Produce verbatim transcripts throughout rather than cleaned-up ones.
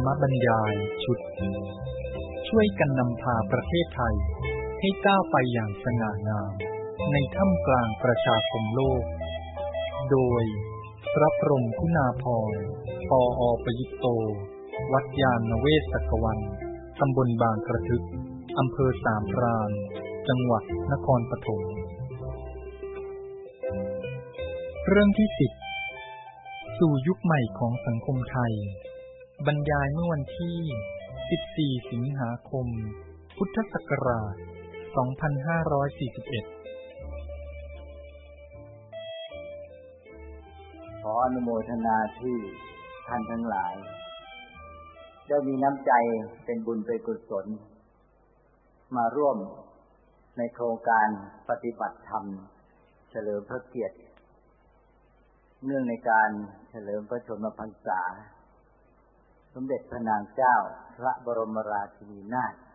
รมบรรยายชุดช่วยกันนำพาประเทศไทยให้ก้าวไปอย่างสง่างามในท่ามกลางประชาคมโลกโดยพระพรหมคุณาภรณ์ ปอ.ประยุตโต วัดยานเวศกวันตำบลบางกระทึกอำเภอสามพรานจังหวัดนครปฐมเรื่องที่สิบสู่ยุคใหม่ของสังคมไทยบรรยายเมื่อวันที่สิบสี่สิงหาคมพุทธศักราชสองพันห้าร้อยสี่สิบเอ็ดขออนุโมทนาที่ท่านทั้งหลายได้มีน้ำใจเป็นบุญเป็นกุศลมาร่วมในโครงการปฏิบัติธรรมเฉลิมพระเกียรติเนื่องในการเฉลิมพระชนมพรรษาสมเด็จพระนางเจ้าพระบรมราชินีนาถ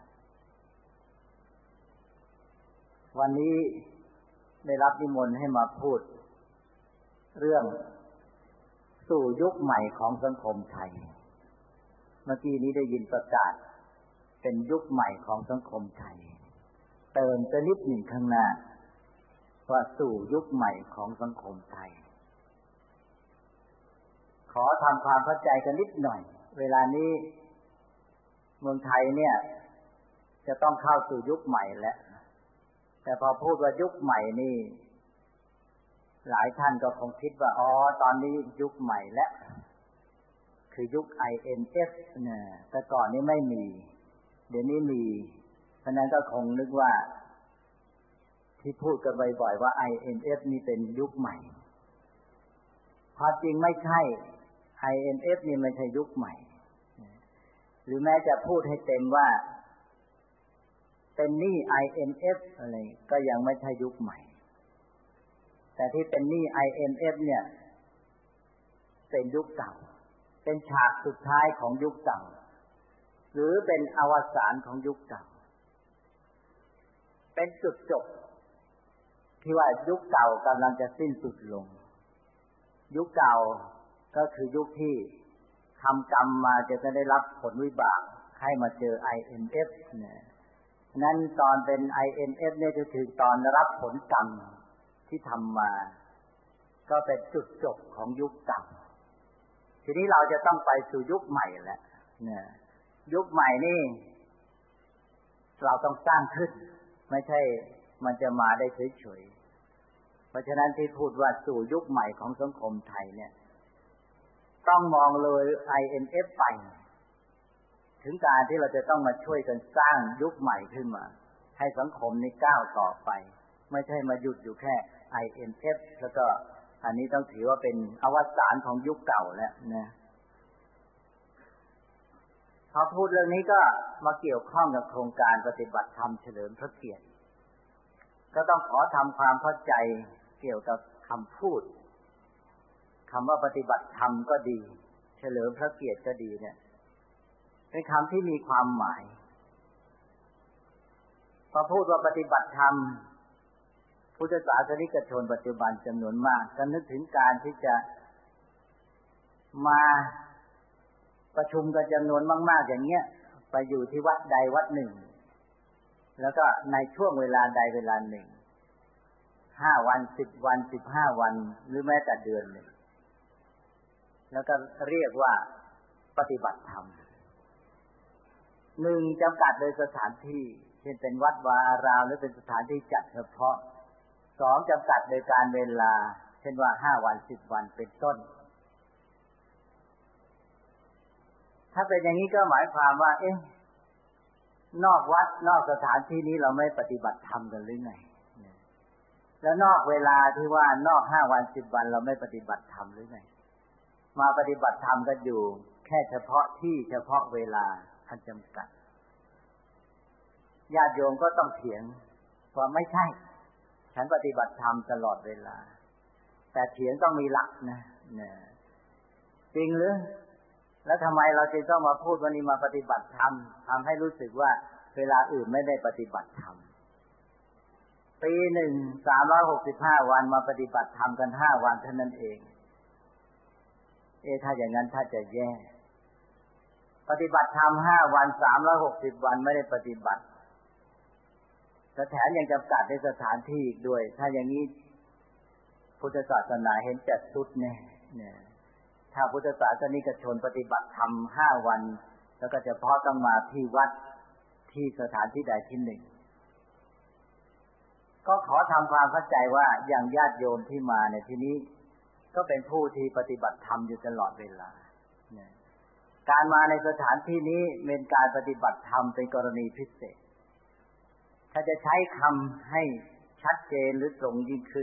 วันนี้ได้รับนิมนต์ให้มาพูดเรื่องสู่ยุคใหม่ของสังคมไทยเมื่อกี้นี้ได้ยินประกาศเป็นยุคใหม่ของสังคมไทยเติมไปนิดหนึ่งข้างหน้าว่าสู่ยุคใหม่ของสังคมไทยขอทำความเข้าใจกันนิดหน่อยเวลานี้เมืองไทยเนี่ยจะต้องเข้าสู่ยุคใหม่แล้วแต่พอพูดว่ายุคใหม่นี่หลายท่านก็คงคิดว่าอ๋อตอนนี้ยุคใหม่แล้วคือยุค ไอ เอ็น เอฟ เนี่ยแต่ก่อนนี้ไม่มีเดี๋ยวนี้มีเพราะนั้นก็คงนึกว่าที่พูดกันบ่อยๆว่า ไอ เอ็น เอฟ นี่เป็นยุคใหม่ความจริงไม่ใช่ ไอ เอ็น เอฟ นี่ไม่ใช่ยุคใหม่หรือแม้จะพูดให้เต็มว่าเป็นหนี้ ไอ เอ็น เอฟ อะไรก็ยังไม่ใช่ยุคใหม่แต่ที่เป็นหนี้ ไอ เอ็น เอฟ เนี่ยเป็นยุคเก่าเป็นฉากสุดท้ายของยุคเก่าหรือเป็นอวสานของยุคเก่าเป็นจุดจบที่ว่ายุคเก่ากำลังจะสิ้นสุดลงยุคเก่าก็คือยุคที่ทำกรรมมาจะได้รับผลวิบากให้มาเจอ ไอ เอ็น เอฟ เนี่ยนั้นตอนเป็น ไอ เอ็น เอฟ เนี่ยก็คือตอนรับผลกรรมที่ทำมาก็เป็นจุดจบของยุคเก่าทีนี้เราจะต้องไปสู่ยุคใหม่แล้วเนี่ยยุคใหม่นี่เราต้องสร้างขึ้นไม่ใช่มันจะมาได้เฉยๆเพราะฉะนั้นที่พูดว่าสู่ยุคใหม่ของสังคมไทยเนี่ยต้องมองเลย ไอ เอ็น เอฟ ไปถึงการที่เราจะต้องมาช่วยกันสร้างยุคใหม่ขึ้นมาให้สังคมนี้ก้าวต่อไปไม่ใช่มาหยุดอยู่แค่ ไอ เอ็น เอฟ แล้วก็อันนี้ต้องถือว่าเป็นอวสานของยุคเก่าแล้วนะพอพูดเรื่องนี้ก็มาเกี่ยวข้องกับโครงการปฏิบัติธรรมเฉลิมพระเกียรติก็ต้องขอทำความเข้าใจเกี่ยวกับคำพูดคำว่าปฏิบัติธรรมก็ดีเฉลิมพระเกียรติก็ดีเนี่ยเป็นคำที่มีความหมายพอพูดว่าปฏิบัติธรรมพุทธศาสนิกชนปัจจุบันจำนวนมากก็นึกถึงการที่จะมาประชุมกันจำนวนมากๆอย่างเงี้ยไปอยู่ที่วัดใดวัดหนึ่งแล้วก็ในช่วงเวลาใดเวลาหนึ่งห้าวันสิบวันสิบห้าวันหรือแม้แต่เดือนหนึ่งแล้วก็เรียกว่าปฏิบัติธรรมหนึ่งจำกัดโดยสถานที่เช่นเป็นวัดวาอารามหรือเป็นสถานที่จัดเฉพาะสองจำกัดโดยการเวลาเช่นว่าห้าวันสิบวันเป็นต้นถ้าเป็นอย่างนี้ก็หมายความว่าเอ๊ะนอกวัดนอกสถานที่นี้เราไม่ปฏิบัติธรรมกันหรือไงแล้วนอกเวลาที่ว่านอกห้าวันสิบวันเราไม่ปฏิบัติธรรมหรือไงมาปฏิบัติธรรมกันอยู่แค่เฉพาะที่เฉพาะเวลาอันจำกัดญาติโยมก็ต้องเถียงว่าไม่ใช่ฉันปฏิบัติธรรมตลอดเวลาแต่เถียงต้องมีหลักนะเนี่ยจริงหรือแล้วทำไมเราจึงต้องมาพูดวันนี้มาปฏิบัติธรรมทำให้รู้สึกว่าเวลาอื่นไม่ได้ปฏิบัติธรรมปีหนึ่งสามร้อยหกสิบห้าวันมาปฏิบัติธรรมกันห้าวันเท่านั้นเองเอ๊ะถ้าอย่างนั้นถ้าจะแย่ ปปฏิบัติธรรมห้าวันสามร้อยหกสิบวันไม่ได้ปฏิบัติแต่แถมยังจำกัดในสถานที่อีกด้วยถ้าอย่างนี้พุทธศาสนาเห็นจัดสุดแน่เนี่ยถ้าพุทธศาสนิกชนปฏิบัติธรรมห้าวันแล้วก็เฉพาะต้องมาที่วัดที่สถานที่ใดที่หนึ่งก็ขอทำความเข้าใจว่าอย่างญาติโยมที่มาในที่นี้ก็เป็นผู้ที่ปฏิบัติธรรมอยู่ตลอดเวลาการมาในสถานที่นี้เป็นการปฏิบัติธรรมเป็นกรณีพิเศษถ้าจะใช้คำให้ชัดเจนหรือตรงยิ่งขึ้น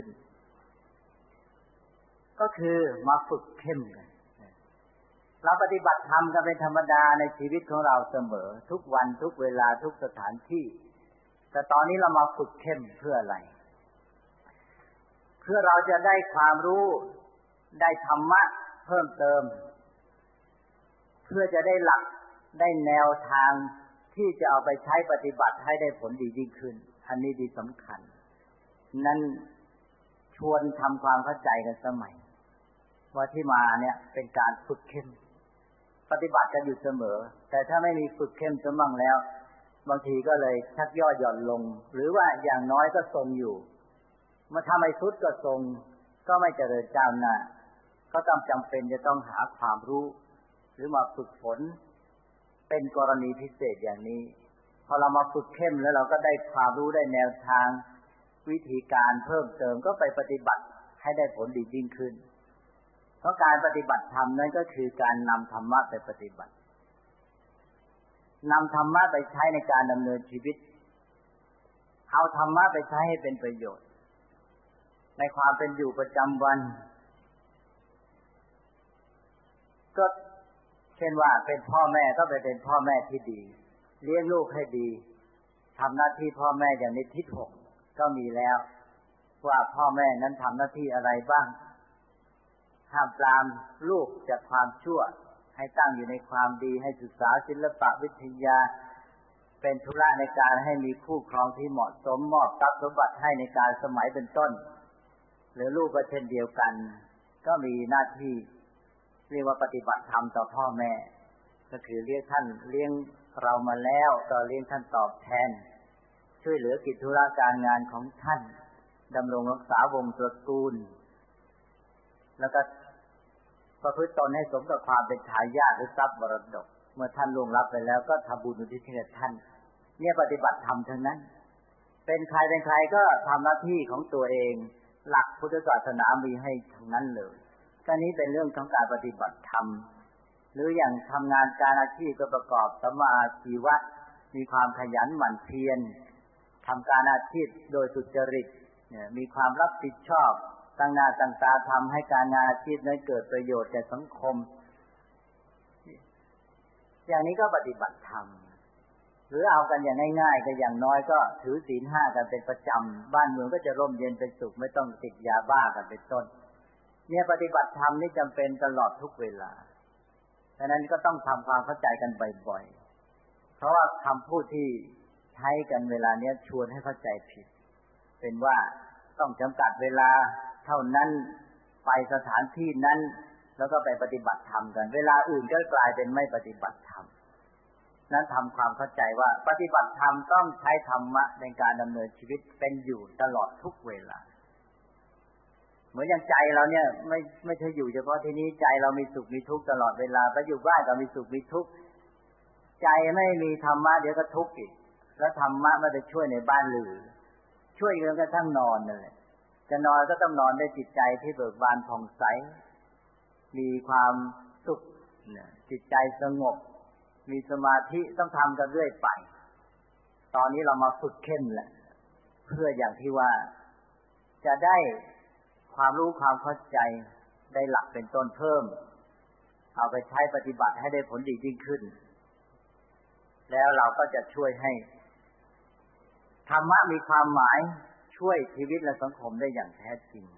ก็คือมาฝึกเข้มกันเราปฏิบัติธรรมกันเป็นธรรมดาในชีวิตของเราเสมอทุกวันทุกเวลาทุกสถานที่แต่ตอนนี้เรามาฝึกเข้มเพื่ออะไรเพื่อเราจะได้ความรู้ได้ธรรมะเพิ่มเติมเพื่อจะได้หลักได้แนวทางที่จะเอาไปใช้ปฏิบัติให้ได้ผลดียิ่งขึ้นอันนี้ดีสำคัญนั้นชวนทำความเข้าใจกันสมัยว่าที่มาเนี่ยเป็นการฝึกเข้มปฏิบัติกันอยู่เสมอแต่ถ้าไม่มีฝึกเข้มจะมั่งแล้วบางทีก็เลยชักย่อหย่อนลงหรือว่าอย่างน้อยก็ทรงอยู่เมื่อทำให้สุดก็ทรงก็ไม่เจริญก้าวหน้าก็ต้องจำเป็นจะต้องหาความรู้หรือมาฝึกฝนเป็นกรณีพิเศษอย่างนี้พอเรามาฝึกเข้มแล้วเราก็ได้ความรู้ได้แนวทางวิธีการเพิ่มเติมก็ไปปฏิบัติให้ได้ผลดียิ่งขึ้นเพราะการปฏิบัติธรรมนั้นก็คือการนำธรรมะไปปฏิบัตินำธรรมะไปใช้ในการดำเนินชีวิตเอาธรรมะไปใช้ให้เป็นประโยชน์ในความเป็นอยู่ประจำวันก็เช่นว่าเป็นพ่อแม่ก็ไปเป็นพ่อแม่ที่ดีเลี้ยงลูกให้ดีทำหน้าที่พ่อแม่อย่างในทิศหกก็มีแล้วว่าพ่อแม่นั้นทำหน้าที่อะไรบ้างห้ามปรามลูกจากความชั่วให้ตั้งอยู่ในความดีให้ศึกษาศิลปะวิทยาเป็นธุระในการให้มีคู่ครองที่เหมาะสมมอบทรัพย์สมบัติให้ในการสมัยเป็นต้นหรือลูกก็เช่นเดียวกันก็มีหน้าที่เรียกว่าปฏิบัติธรรมต่อพ่อแม่ก็คือเลี้ยงท่านเลี้ยงเรามาแล้วก็เลี้ยงท่านตอบแทนช่วยเหลือกิจธุระการงานของท่านดำรงรักษาวงศ์ตระกูลแล้วก็ประพฤติตนให้สมกับความเป็นทายาทหรือทรัพย์มรดกเมื่อท่านล่วงลับไปแล้วก็ทำบุญอุทิศให้ท่านเนี่ยปฏิบัติธรรมทั้งนั้นเป็นใครเป็นใครก็ทำหน้าที่ของตัวเองหลักพุทธศาสนามีให้ทั้งนั้นเลยก็นี้เป็นเรื่องของการปฏิบัติธรรมหรืออย่างทำงานการอาชีพก็ประกอบสัมมาอาชีวะมีความขยันหมั่นเพียรทำการอาชีพโดยสุจริตเนี่ยมีความรับผิดชอบตั้งหน้าตั้งตาทำให้การงานอาชีพนั้นเกิดประโยชน์แก่สังคมอย่างนี้ก็ปฏิบัติธรรมหรือเอากันอย่างง่ายๆก็อย่างน้อยก็ถือศีลห้ากันเป็นประจำบ้านเมืองก็จะร่มเย็นเป็นสุขไม่ต้องติดยาบ้ากันเป็นต้นเนี่ยปฏิบัติธรรมนี่จำเป็นตลอดทุกเวลาฉะนั้นก็ต้องทำความเข้าใจกันบ่อยๆเพราะว่าคำพูดที่ใช้กันเวลานี้ชวนให้เข้าใจผิดเป็นว่าต้องจำกัดเวลาเท่านั้นไปสถานที่นั้นแล้วก็ไปปฏิบัติธรรมกันเวลาอื่นก็กลายเป็นไม่ปฏิบัติธรรมนั้นทำความเข้าใจว่าปฏิบัติธรรมต้องใช้ธรรมะในการดำเนินชีวิตเป็นอยู่ตลอดทุกเวลาเหมือนอย่างใจเราเนี่ยไม่ไม่ใช่อยู่เฉพาะที่นี้ใจเรามีสุขมีทุกข์ตลอดเวลาไปอยู่บ้านก็มีสุขมีทุกข์ใจไม่มีธรรมะเดี๋ยวก็ทุกข์อีกแล้วธรรมะมันจะช่วยในบ้านหรือช่วยกันกระทั่งนอนนั่นแหละจะนอนก็ต้องนอนด้วยจิตใจที่เบิกบานผ่องใสมีความสุขจิตใจสงบมีสมาธิต้องทำกันเรื่อยไปตอนนี้เรามาฝึกเข้มแหละเพื่ออย่างที่ว่าจะได้ความรู้ความเข้าใจได้หลักเป็นต้นเพิ่มเอาไปใช้ปฏิบัติให้ได้ผลดียิ่งขึ้นแล้วเราก็จะช่วยให้ธรรมะมีความหมายช่วยชีวิตและสังคมได้อย่างแท้จริง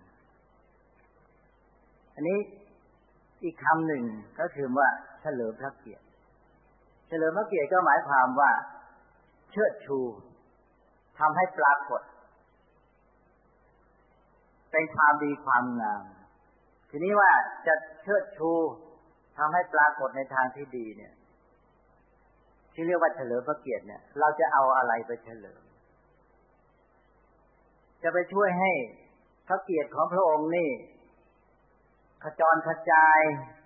อันนี้อีกคำหนึ่งก็คือว่าเฉลิมพระเกียรติเฉลิมพระเกียรติก็หมายความว่าเชิดชูทำให้ปรากฏเป็นความดีความงามทีนี้ว่าจะเชิดชูทำให้ปรากฏในทางที่ดีเนี่ยที่เรียกว่าเฉลิมพระเกียรติเนี่ยเราจะเอาอะไรไปเฉลิมจะไปช่วยให้พระเกียรติของพระองค์นี่ขจรกระจาย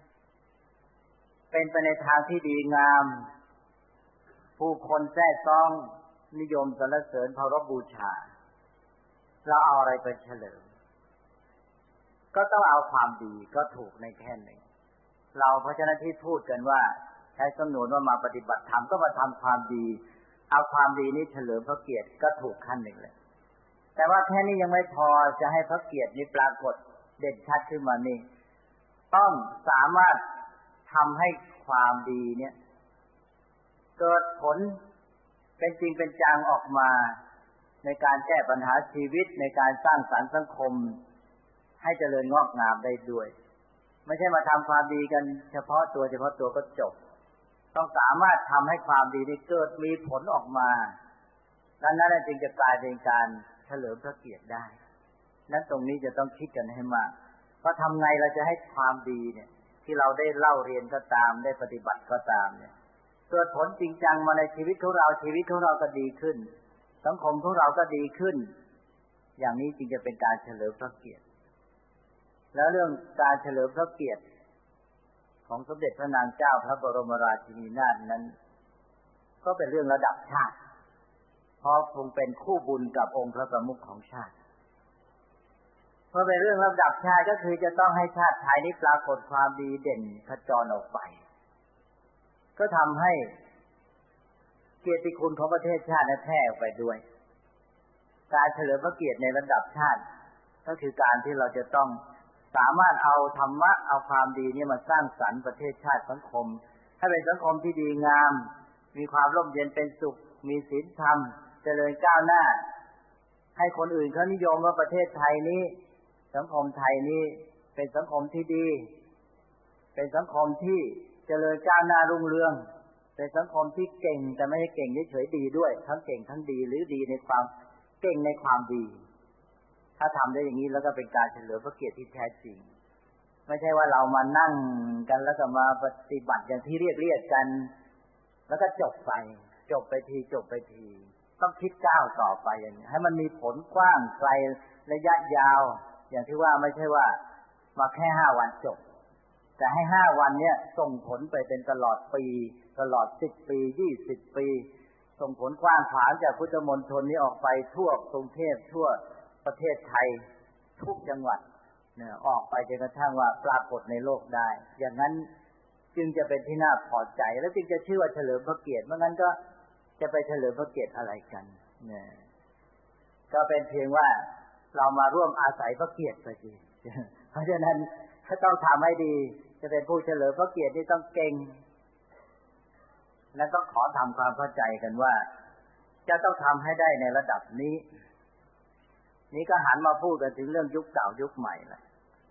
เป็นไปในทางที่ดีงามผู้คนแท้ซ้องนิยมสรรเสริญเคารพบูชาเราเอาอะไรไปเฉลิมก็ต้องเอาความดีก็ถูกในแค่หนึ่งเราเพราะฉะนั้นที่พูดกันว่าใช้สำนวนว่ามาปฏิบัติธรรมก็มาทำความดีเอาความดีนี้เฉลิมพระเกียรติก็ถูกขั้นหนึ่งเลยแต่ว่าแค่นี้ยังไม่พอจะให้พระเกียรตินี้ปรากฏเด่นชัดขึ้นมานี่ต้องสามารถทำให้ความดีเนี่ยเกิดผลเป็นจริงเป็นจังออกมาในการแก้ปัญหาชีวิตในการสร้างสรรค์สังคมให้เจริญงอกงามได้ด้วยไม่ใช่มาทำความดีกันเฉพาะตัวเฉพาะตัวก็จบต้องสามารถทำให้ความดีนี้เกิดมีผลออกมาดังนั้นจึงจะกลายเป็นการเฉลิมพระเกียรติได้นั้นตรงนี้จะต้องคิดกันให้มากว่าทำไงเราจะให้ความดีเนี่ยที่เราได้เล่าเรียนก็ตามได้ปฏิบัติก็ตามเนี่ยเกิดผลจริงจังมาในชีวิตของเราชีวิตของเราก็ดีขึ้นสังคมของเราก็ดีขึ้นอย่างนี้จึงจะเป็นการเฉลิมพระเกียรติแล้วเรื่องการเฉลิมพระเกียรติของสมเด็จพระนางเจ้าพระบรมราชินีนาถนั้นก็เป็นเรื่องระดับชาติเพราะทรงเป็นคู่บุญกับองค์พระประมุขของชาติเพราะเป็นเรื่องระดับชาติก็คือจะต้องให้ชาติไทยนี้ปรากฏความดีเด่นขจรออกไปก็ทำให้เกียรติคุณของประเทศชาติแพร่ออกไปด้วยการเฉลิมพระเกียรติในระดับชาติก็คือการที่เราจะต้องสามารถเอาธรรมะเอาความดีนี้มาสร้างสรรค์ประเทศชาติสังคมให้เป็นสังคมที่ดีงามมีความร่มเย็นเป็นสุขมีศีลธรรมเจริญก้าวหน้าให้คนอื่นเขานิยมว่าประเทศไทยนี้สังคมไทยนี้เป็นสังคมที่ดีเป็นสังคมที่เจริญก้าวหน้ารุ่งเรืองเป็นสังคมที่เก่งแต่ไม่ใช่เก่งเฉยๆดีด้วยทั้งเก่งทั้งดีหรือดีในความเก่งในความดีถ้าทำได้อย่างนี้แล้วก็เป็นการเฉลิมพระเกียรติที่แท้จริงไม่ใช่ว่าเรามานั่งกันแล้วก็มาปฏิบัติอย่างที่เรียกเรียกกันแล้วก็จบไปจบไปทีจบไปทีต้องคิดก้าวต่อไปอย่างนี้ให้มันมีผลกว้างไกลระยะยาวอย่างที่ว่าไม่ใช่ว่ามาแค่ห้าวันจบแต่ให้ห้าวันเนี้ยส่งผลไปเป็นตลอดปีตลอดสิบปียี่สิบปีส่งผลกว้างขวางจากพุทธมณฑลนี้ออกไปทั่วกรุงเทพทั่วประเทศไทยทุกจังหวัดเนี่ยออกไปจนกระทั่งว่าปรากฏในโลกได้อย่างนั้นจึงจะเป็นที่น่าพอใจและจึงจะชื่อว่าเฉลิมพระเกียรติไม่งั้นก็จะไปเฉลิมพระเกียรติอะไรกันเนี่ยก็เป็นเพียงว่าเรามาร่วมอาศัยพระเกียรติไปสิเพราะฉะนั้นถ้าต้องทำให้ดีจะเป็นผู้เฉลิมพระเกียรติที่ต้องเก่งแล้วก็ขอทำความเข้าใจกันว่าจะต้องทำให้ได้ในระดับนี้นี่ก็หันมาพูดกันถึงเรื่องยุคเก่ายุคใหม่ละ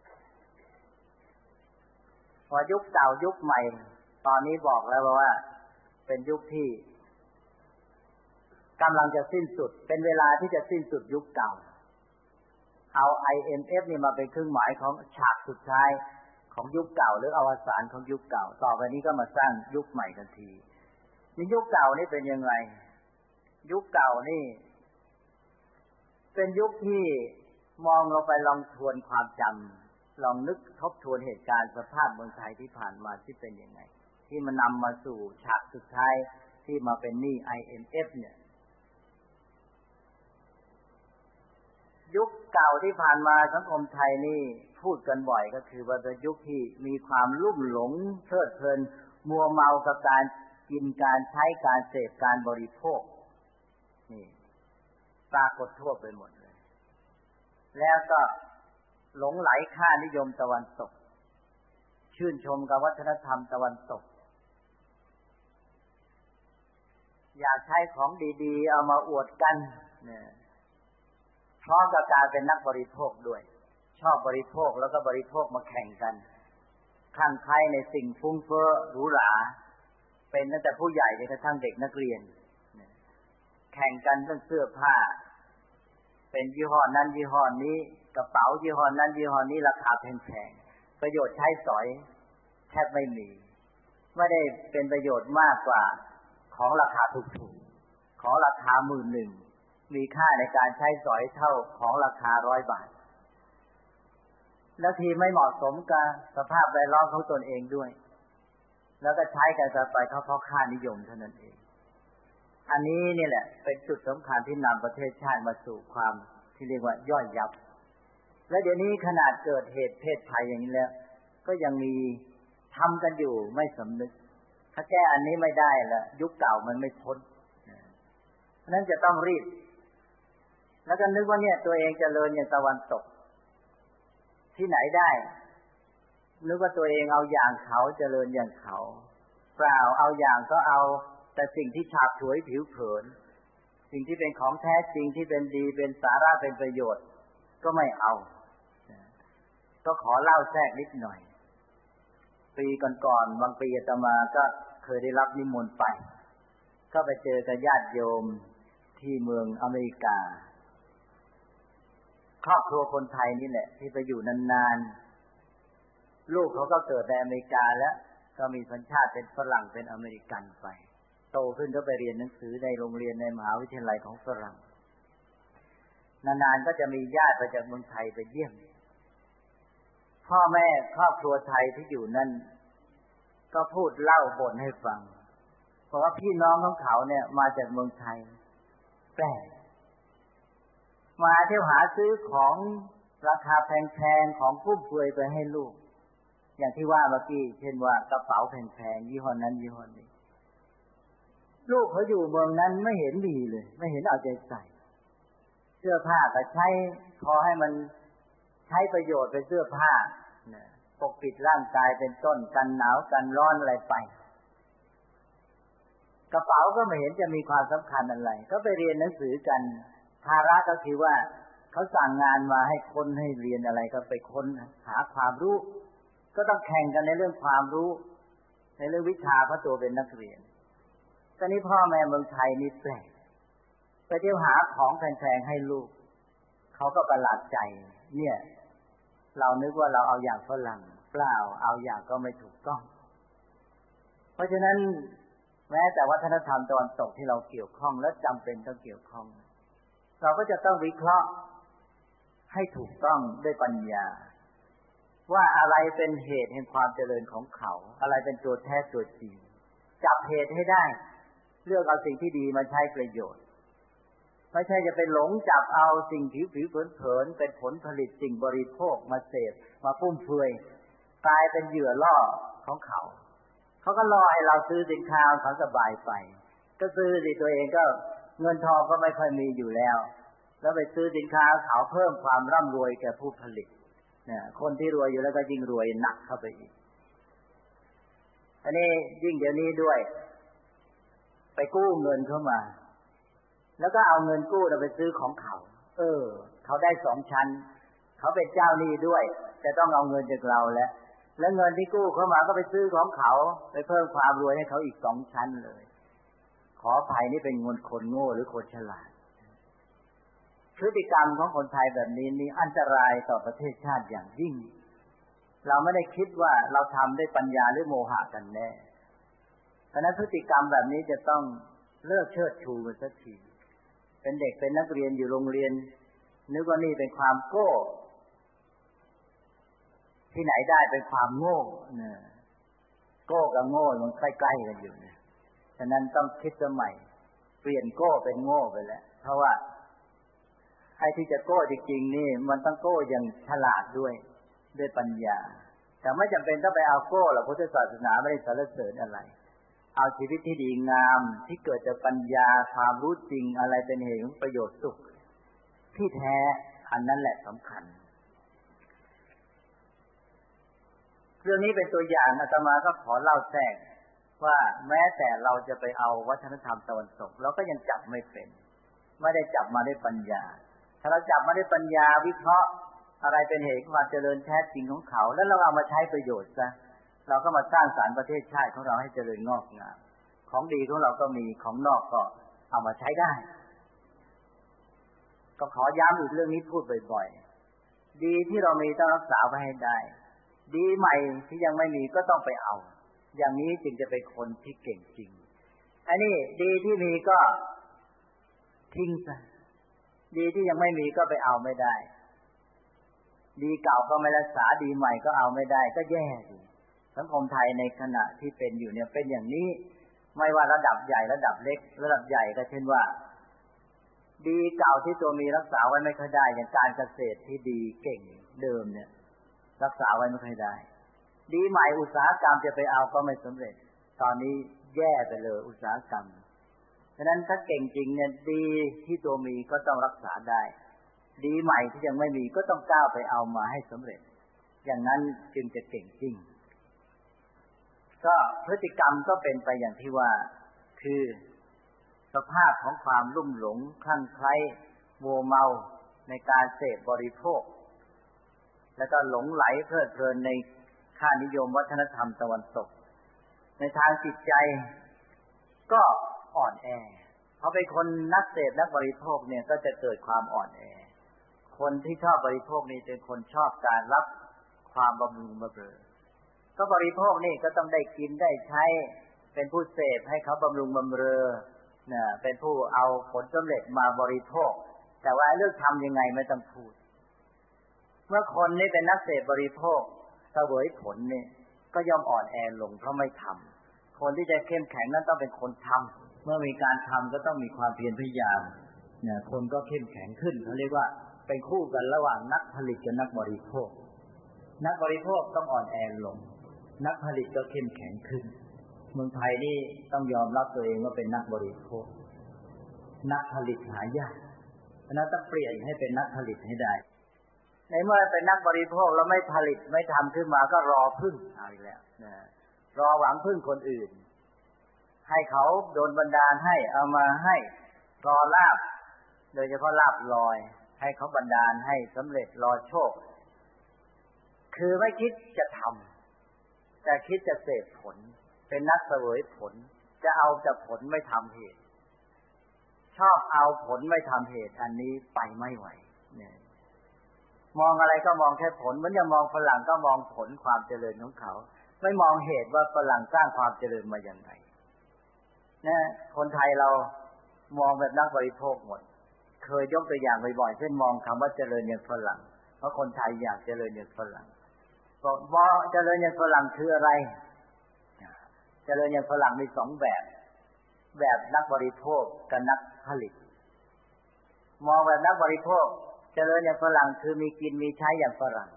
พอยุคเก่ายุคใหม่ตอนนี้บอกแล้วว่าเป็นยุคที่กำลังจะสิ้นสุดเป็นเวลาที่จะสิ้นสุดยุคเก่าเอา ไอ เอ็ม เอฟ นี่มาเป็นเครื่องหมายของฉากสุดท้ายของยุคเก่าหรืออวสานของยุคเก่าต่อไปนี้ก็มาสร้างยุคใหม่ทันทีนี่ยุคเก่านี่เป็นยังไงยุคเก่านี่เป็นยุคที่มองลงไปลองทวนความจำลองนึกทบทวนเหตุการณ์สภาพเมืองไทยที่ผ่านมาที่เป็นยังไงที่มันนำมาสู่ฉากสุดท้ายที่มาเป็นหนี้ ไอ เอ็ม เอฟ เนี่ยยุคเก่าที่ผ่านมาสังคมไทยนี่พูดกันบ่อยก็คือว่าเป็นยุคที่มีความลุ่มหลงเพลิดเพลินมัวเมากับการกินการใช้การเสพการบริโภคนี่ปรากฏทั่วไปหมดเลยแล้วก็หลงไหลค่านิยมตะวันตกชื่นชมกับวัฒนธรรมตะวันตกอยากใช้ของดีๆเอามาอวดกันเนี่ยพร้อมกับการเป็นนักบริโภคด้วยชอบบริโภคแล้วก็บริโภคมาแข่งกันคลั่งไคล้ในสิ่งฟุ้งเฟ้อหรูหราเป็นตั้งแต่ผู้ใหญ่จนกระทั่งเด็กนักเรียนแข่งกันเรื่องเสื้อผ้าเป็นยี่ห้อนั้นยี่ห้อนี้กระเป๋ายี่ห้อนั้นยี่ห้อนี้ราคาแพงๆประโยชน์ใช้สอยแทบไม่มีไม่ได้เป็นประโยชน์มากกว่าของราคาถูกๆของราคาหมื่นหนึ่งมีค่าในการใช้สอยเท่าของราคาร้อยบาทแล้วทีไม่เหมาะสมกับสภาพแวดล้อมของตนเองด้วยแล้วก็ใช้กันไปเพราะค่านิยมเท่านั้นเองอันนี้นี่แหละเป็นจุดสำคัญที่นำประเทศชาติมาสู่ความที่เรียกว่าย่อยยับและเดี๋ยวนี้ขนาดเกิดเหตุเพศภัยอย่างนี้แล้วก็ยังมีทำกันอยู่ไม่สำนึกถ้าแก้อันนี้ไม่ได้ละยุคเก่ามันไม่พ้นเพราะนั้นจะต้องรีบแล้วก็นึกว่าเนี่ยตัวเองเจริญอย่างตะวันตกที่ไหนได้นึกว่าตัวเองเอาอย่างเขาเจริญอย่างเขาเปล่าเอาอย่างก็เอาแต่สิ่งที่ฉาบฉวยผิวเผินสิ่งที่เป็นของแท้จริงที่เป็นดีเป็นสาระเป็นประโยชน์ก็ไม่เอาก็ขอเล่าแทรกนิดหน่อยปีก่อนๆบางปีอาตมาก็เคยได้รับนิมนต์ไปก็ไปเจอกับญาติโยมที่เมืองอเมริกาครอบครัวคนไทยนี่แหละที่ไปอยู่นานๆลูกเขาก็เกิดในอเมริกาแล้วก็มีสัญชาติเป็นฝรั่งเป็นอเมริกันไปโตขึ้นก็ไปเรียนหนังสือในโรงเรียนในมหาวิทยาลัยของฝรั่งนานๆก็จะมีญาติมาจากเมืองไทยไปเยี่ยมพ่อแม่ครอบครัวไทยที่อยู่นั่นก็พูดเล่าบ่นให้ฟังเพราะว่าพี่น้องของเขาเนี่ยมาจากเมืองไทยแปลกมาเที่ยวหาซื้อของราคาแพงๆของฟุ่มเฟือยไปให้ลูกอย่างที่ว่าเมื่อกี้เช่นว่ากระเป๋าแพงๆยี่ห้อนั้นยี่ห้อนี้ลูกเขาอยู่เมืองนั้นไม่เห็นดีเลยไม่เห็นเอาใจใส่เสื้อผ้าก็ใช้พอให้มันใช้ประโยชน์เป็นเสื้อผ้าปกปิดร่างกายเป็นต้นกันหนาวกันร้อนอะไรไปกระเป๋าก็ไม่เห็นจะมีความสำคัญอะไรก็ไปเรียนหนังสือกันภาระก็คือว่าเขาสั่งงานมาให้ค้นให้เรียนอะไรก็ไปค้นหาความรู้ก็ต้องแข่งกันในเรื่องความรู้ในเรื่องวิชาเพราะตัวเป็นนักเรียนตอนนี้พ่อแม่เมืองไทยนี่แปลกไปเที่ยวหาของแพงๆให้ลูกเขาก็ประหลาดใจเนี่ยเรานึกว่าเราเอาอย่างฝรั่งเปล่าเอาอย่างก็ไม่ถูกต้องเพราะฉะนั้นแม้แต่วัฒนธรรมตะวันตกที่เราเกี่ยวข้องและจำเป็นต้องเกี่ยวข้องเราก็จะต้องวิเคราะห์ให้ถูกต้องด้วยปัญญาว่าอะไรเป็นเหตุแห่งความเจริญของเขาอะไรเป็นตัวแท้ตัวจริงจับเหตุให้ได้เลือกเอาสิ่งที่ดีมาใช้ประโยชน์ไม่ใช่จะไปหลงจับเอาสิ่งผิวๆเผินๆเป็นผลผลิตสิ่งบริโภคมาเสพมาฟุ่มเฟือยกลายเป็นเหยื่อล่อของเขาเขาก็ล่อให้เราซื้อสินค้าเขาสบายไปก็ซื้อสิตัวเองก็เงินทองก็ไม่ค่อยมีอยู่แล้วแล้วไปซื้อสินค้าเขาเพิ่มความร่ำรวยแก่ผู้ผลิตเนี่ยคนที่รวยอยู่แล้วก็ยิ่งรวยหนักเข้าไปอีกอันนี้ยิ่งเดี๋ยวนี้ด้วยไปกู้เงินเข้ามาแล้วก็เอาเงินกู้เราไปซื้อของเขาเออเขาได้สองชั้นเขาเป็นเจ้าหนี้ด้วยแต่ต้องเอาเงินจากเราแล้วแล้วเงินที่กู้เข้ามาก็ไปซื้อของเขาไปเพิ่มความรวยให้เขาอีกสองชั้นเลยขออภัยนี่เป็นเงินคนโง่หรือคนฉลาดพฤติกรรมของคนไทยแบบนี้นี่อันตรายต่อประเทศชาติอย่างยิ่งเราไม่ได้คิดว่าเราทำด้วยปัญญาหรือโมหะกันแน่เพราะนั้นพฤติกรรมแบบนี้จะต้องเลิกเชิดชูมันสักทีเป็นเด็กเป็นนักเรียนอยู่โรงเรียนนึกว่านี่เป็นความโก้ที่ไหนได้เป็นความโง่เนี่ยโก้กับโง่มันใกล้ๆกันอยู่เนี่ยฉะนั้นต้องคิดสมัยเปลี่ยนโก้เป็นโง่ไปแล้วเพราะว่าใครที่จะโก้จริงๆนี่มันต้องโก้อย่างฉลาดด้วยด้วยปัญญาแต่ไม่จำเป็นต้องไปเอาโก้หรอกพุทธศาสนาไม่ได้สรรเสริญอะไรเอาชีวิตที่ดีงามที่เกิดจากปัญญาความรู้จริงอะไรเป็นเหตุของประโยชน์สุขที่แท้อันนั้นแหละสำคัญเรื่องนี้เป็นตัวอย่างอาตมาก็ขอเล่าแทรกว่าแม้แต่เราจะไปเอาวัฒนธรรมตะวันตกเราก็ยังจับไม่เป็นไม่ได้จับมาด้วยปัญญาถ้าเราจับมาด้วยปัญญาวิเคราะห์อะไรเป็นเหตุความเจริญแท้จริงของเขาแล้วเราเอามาใช้ประโยชน์ซะเราก็มาสร้างสรรค์ประเทศชาติของเราให้เจริญงอกงามของดีของเราก็มีของนอกก็เอามาใช้ได้ก็ขอย้ำอีกเรื่องนี้พูดบ่อยๆดีที่เรามีต้องรักษาไว้ให้ได้ดีใหม่ที่ยังไม่มีก็ต้องไปเอาอย่างนี้จึงจะเป็นคนที่เก่งจริงอันนี้ดีที่มีก็ทิ้งซะดีที่ยังไม่มีก็ไปเอาไม่ได้ดีเก่าก็ไม่รักษาดีใหม่ก็เอาไม่ได้ก็แย่สิสังคมไทยในขณะที่เป็นอยู่เนี่ยเป็นอย่างนี้ไม่ว่าระดับใหญ่ระดับเล็กระดับใหญ่ก็เช่นว่าดีเก่าที่ตัวมีรักษาไว้ไม่ค่อยได้อย่างการเกษตรที่ดีเก่งเดิมเนี่ยรักษาไว้ไม่ค่อยได้ดีใหม่อุตสาหกรรมจะไปเอาก็ไม่สำเร็จตอนนี้แย่ไปเลยอุตสาหกรรมฉะนั้นถ้าเก่งจริงเนี่ยดีที่ตัวมีก็ต้องรักษาได้ดีใหม่ที่ยังไม่มีก็ต้องก้าวไปเอามาให้สำเร็จอย่างนั้นจึงจะเก่งจริงก็พฤติกรรมก็เป็นไปอย่างที่ว่าคือสภาพของความลุ่มหลงคลั่งไคล้มัวเมาในการเสพบริโภคแล้วก็หลงไหลเพลิดเพลินในค่านิยมวัฒนธรรมตะวันตกในทางจิตใจก็อ่อนแอเพราะเป็นคนนักเสพนักบริโภคเนี่ยก็จะเกิดความอ่อนแอคนที่ชอบบริโภคนี่เป็นคนชอบการรับความบำรุงบำเรอก็บริโภคนี่ก็ต้องได้กินได้ใช้เป็นผู้เสพให้เขาบำรุงบำเรอเนี่ยเป็นผู้เอาผลสำเร็จมาบริโภคแต่ว่าเรื่องทำยังไงไม่ต้องพูดเมื่อคนนี่เป็นนักเสพบริโภคเสวยผลนี่ก็ย่อมอ่อนแอลงเพราะไม่ทำคนที่จะเข้มแข็งนั้นต้องเป็นคนทำเมื่อมีการทำก็ต้องมีความเพียรพยายามเนี่ยคนก็เข้มแข็งขึ้นเขาเรียกว่าเป็นคู่กันระหว่างนักผลิตกับนักบริโภคนักบริโภคต้องอ่อนแอลงนักผลิตก็เข้มแข็งขึ้นเมืองไทยนี่ต้องยอมรับตัวเองว่าเป็นนักบริโภคนักผลิตหายากเพราะนั้นต้องเปลี่ยนให้เป็นนักผลิตให้ได้ในเมื่อเป็นนักบริโภคแล้วไม่ผลิตไม่ทำขึ้นมาก็รอพึ่งเอาอีกแล้วนะรอหวังพึ่งคนอื่นให้เขาโดนบันดาลให้เอามาให้รอลาภโดยเฉพาะลาภลอยให้เขาบันดาลให้สำเร็จรอโชคคือไม่คิดจะทำแต่คิดจะเสพผลเป็นนักเสวยผลจะเอาแต่ผลไม่ทำเหตุชอบเอาผลไม่ทำเหตุอันนี้ไปไม่ไหวเนี่ยมองอะไรก็มองแค่ผลเหมือนอย่างมองฝรั่งก็มองผลความเจริญของเขาไม่มองเหตุว่าฝรั่งสร้างความเจริญมาอย่างไรนะคนไทยเรามองแบบนักบริโภคหมดเคยยกตัวอย่างบ่อยๆเช่นมองคำว่าเจริญอย่างฝรั่งเพราะคนไทยอยากเจริญอย่างฝรั่งบอกว่าเจริญอย่างฝรั่งคืออะไรเจริญอย่างฝรั่งมีสองแบบแบบนักบริโภคกับนักผลิตมองแบบนักบริโภคเจริญอย่างฝรั่งคือมีกินมีใช้อย่างฝรั่ง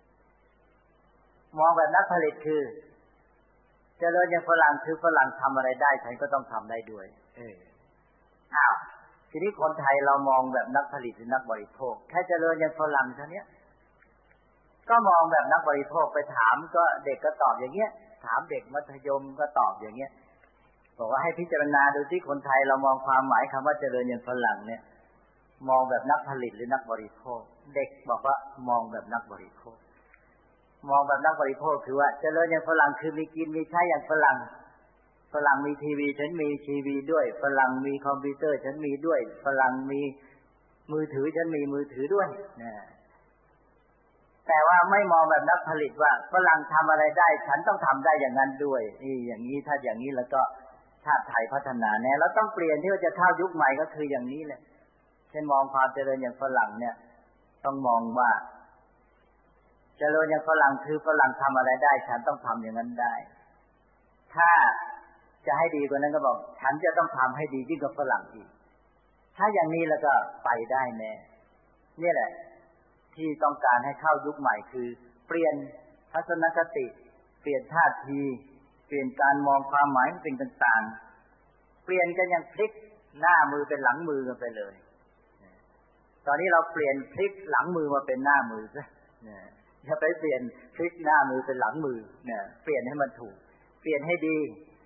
มองแบบนักผลิตคือเจริญอย่างฝรั่งคือฝรั่งทำอะไรได้ฉันก็ต้องทำได้ด้วยเอออ้าวทีนี้คนไทยเรามองแบบนักผลิตหรือนักบริโภคแค่เจริญอย่างฝรั่งเท่านี้ก็มองแบบนักบริโภคไปถามก็เด็กก็ตอบอย่างเงี้ยถามเด็กมัธยมก็ตอบอย่างเงี้ยบอกว่าให้พิจารณาดูที่คนไทยเรามองความหมายคำว่าเจริญอย่างฝรั่งเนี่ยมองแบบนักผลิตหรือนักบริโภคเด็กบอกว่ามองแบบนักบริโภคมองแบบนักบริโภคคือว่าเจริญอย่างฝรั่งคือมีกินมีใช้อย่างฝรั่งฝรั่งมีทีวีฉันมีทีวีด้วยฝรั่งมีคอมพิวเตอร์ฉันมีด้วยฝรั่งมีมือถือฉันมีมือถือด้วยนะแต่ว่าไม่มองแบบนักผลิตว่าฝรั่งทำอะไรได้ฉันต้องทำได้อย่างนั้นด้วยนี่อย่างนี้ถ้าอย่างนี้แล้วก็ชาติไทยพัฒนาแน่แล้วต้องเปลี่ยนที่ว่าจะเข้ายุคใหม่ก็คืออย่างนี้แหละเช่นมองความเจริญอย่างฝรั่งเนี่ยต้องมองว่าเจริญอย่างฝรั่งคือฝรั่งทำอะไรได้ฉันต้องทำอย่างนั้นได้ถ้าจะให้ดีกว่านั้นก็บอกฉันจะต้องทำให้ดียิ่งกว่าฝรั่งอีกถ้าอย่างนี้แล้วก็ไปได้แน่นี่แหละที่ต้องการให้เข้ายุคใหม่คือเปลี่ยนทัศนคติเปลี่ยนท่าทีเปลี่ยนการมองความหมายสิ่งต่างๆเปลี่ยนกันอย่างพลิกหน้ามือเป็นหลังมือกันไปเลยตอนนี้เราเปลี่ยนพลิกหลังมือมาเป็นหน้ามือซะเนี่ยอย่าไปเปลี่ยนพลิกหน้ามือเป็นหลังมือเนี่ยเปลี่ยนให้มันถูกเปลี่ยนให้ดี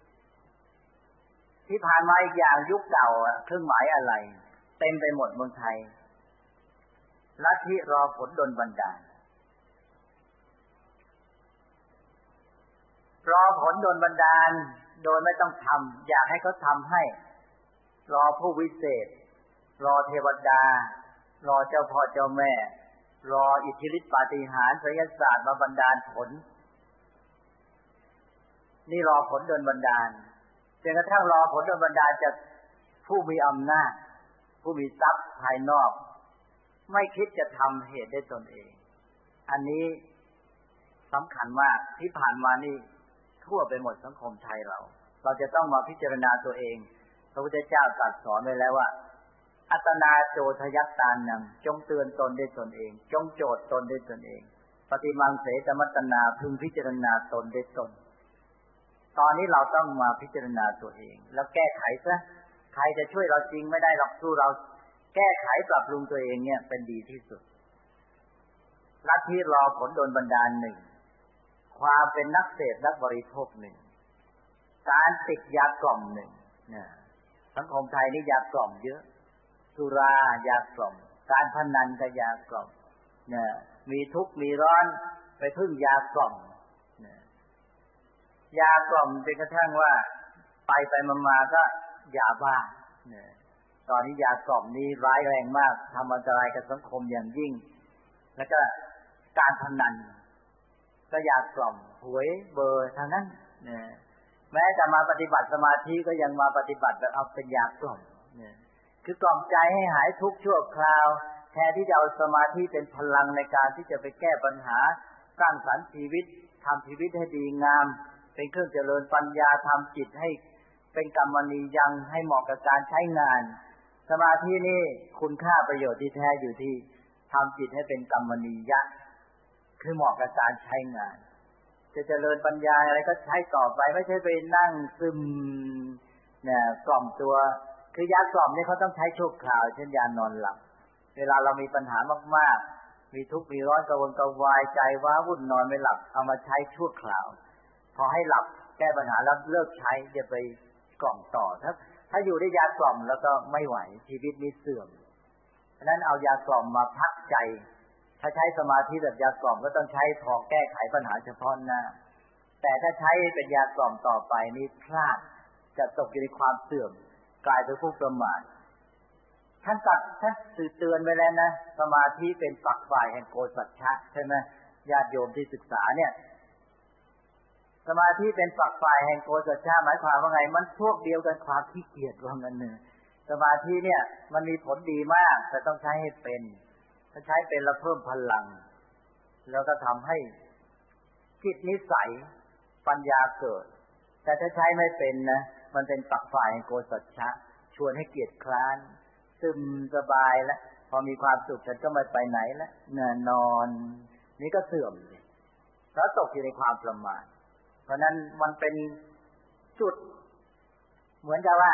ที่ผ่านมาอีกอย่างยุคเก่าเครื่องหมายอะไรเต็มไปหมดเมืองไทยลัทธิรอผลดลบันดาลรอผลดลบันดาลโดยไม่ต้องทำอยากให้เขาทำให้รอผู้วิเศษรอเทวดารอเจ้าพ่อเจ้าแม่รออิทธิฤทธิปาฏิหาริย์ไสยศาสตร์มาบันดาลผลนี่รอผลดลบันดาลจนกระทั่งรอผลบันดาลจากผู้มีอำนาจผู้มีทรัพย์ภายนอกไม่คิดจะทำเหตุได้ตนเองอันนี้สำคัญมากที่ผ่านมานี่ทั่วไปหมดสังคมไทยเราเราจะต้องมาพิจารณาตัวเองพระพุทธเจ้าตรัสสอนไว้แล้วว่าอัตนาโจทยัตตานังจงเตือนตนด้วยตนเองจงโจทย์ตนด้วยตนเองปฏิมังเสตมัตตนาพึงพิจารณาตนด้วยตนตอนนี้เราต้องมาพิจารณาตัวเองแล้วแก้ไขซะใครจะช่วยเราจริงไม่ได้หรอกสู้เราแก้ไขปรับปรุงตัวเองเนี่ยเป็นดีที่สุดลัทธิรอผลโดนบันดาลหนึ่งความเป็นนักเสพนักบริโภคหนึ่งการติดยากล่อมหนึ่งเนี่ยสังคมไทยนี่ยากล่อมเยอะสุรายากล่อมการพนันก็ยากล่อมเนี่ยมีทุกข์มีร้อนไปพึ่งยากล่อมเนี่ยยากล่อมจนกระทั่งว่าไปไปมาๆก็ยาบ้าเนี่ยตอนนี้ยากล่อมนี้ร้ายแรงมากทำอันตรายกับสังคมอย่างยิ่งแล้วก็การพนันก็ยากล่อมหวยเบอร์ทางนั้นเนี่ยแม้จะมาปฏิบัติสมาธิก็ยังมาปฏิบัติแบบเอาเป็นยากล่อมเนี่ยคือกล่อมใจให้หายทุกข์ชั่วคราวแทนที่จะเอาสมาธิเป็นพลังในการที่จะไปแก้ปัญหาสร้างสรรค์ชีวิตทำชีวิตให้ดีงามเป็นเครื่องเจริญปัญญาทำจิตให้เป็นกรรมนิยังให้เหมาะกับการใช้งานสมาธินี่คุณค่าประโยชน์ที่แท้อยู่ที่ทำจิตให้เป็นกรรมนิยะคือเหมาะกับการใช้งานจะเจริญปัญญาอะไรก็ใช้ต่อไปไม่ใช่ไปนั่งซึมเนี่ยกล่อมตัวคือยากล่อมนี่เขาต้องใช้ชั่วคราวเช่นยานอนหลับเวลาเรามีปัญหามากๆมีทุกข์มีร้อนกระวนกระวายใจว้าวุ่นนอนไม่หลับเอามาใช้ชั่วคราวพอให้หลับแก้ปัญหาแล้วเลิกใช้จะไปกล่อมต่อถ้าถ้าอยู่ได้ยากล่อมแล้วก็ไม่ไหวชีวิตนี้เสื่อมฉะนั้นเอายากล่อมมาพักใจถ้าใช้สมาธิแบบยากล่อมก็ต้องใช้พอแก้ไขปัญหาเฉพาะหน้าแต่ถ้าใช้เป็นยากล่อมต่อไปนี่พลาดจะตกอยู่ในความเสื่อมกลายเป็นผู้ประมาทท่านตัดท่านสื่อเตือนไว้แล้วนะสมาธิเป็นฝักฝ่ายแห่งโกสัจฉะใช่ไหมญาติโยมที่ศึกษาเนี่ยสมาธิเป็นฝักฝ่ายแห่งโกสัจฉะหมายความว่าไงมันพวกเดียวกันความขี้เกียจว่างั้นเนี่ยสมาธิเนี่ยมันมีผลดีมากแต่ต้องใช้ให้เป็นถ้าใช้เป็นแล้วเพิ่มพลังแล้วก็ทำให้จิตนิสัยปัญญาเกิดแต่ถ้าใช้ไม่เป็นนะมันเป็นฝักฝ่ายแห่งโกสัจฉะชวนให้เกียจคร้านซึมสบายแล้วพอมีความสุขฉันก็ไม่ไปไหนแล้วนอนนี่ก็เสื่อมแล้วตกอยู่ในความประมาทเพราะนั้นมันเป็นจุดเหมือนกับว่า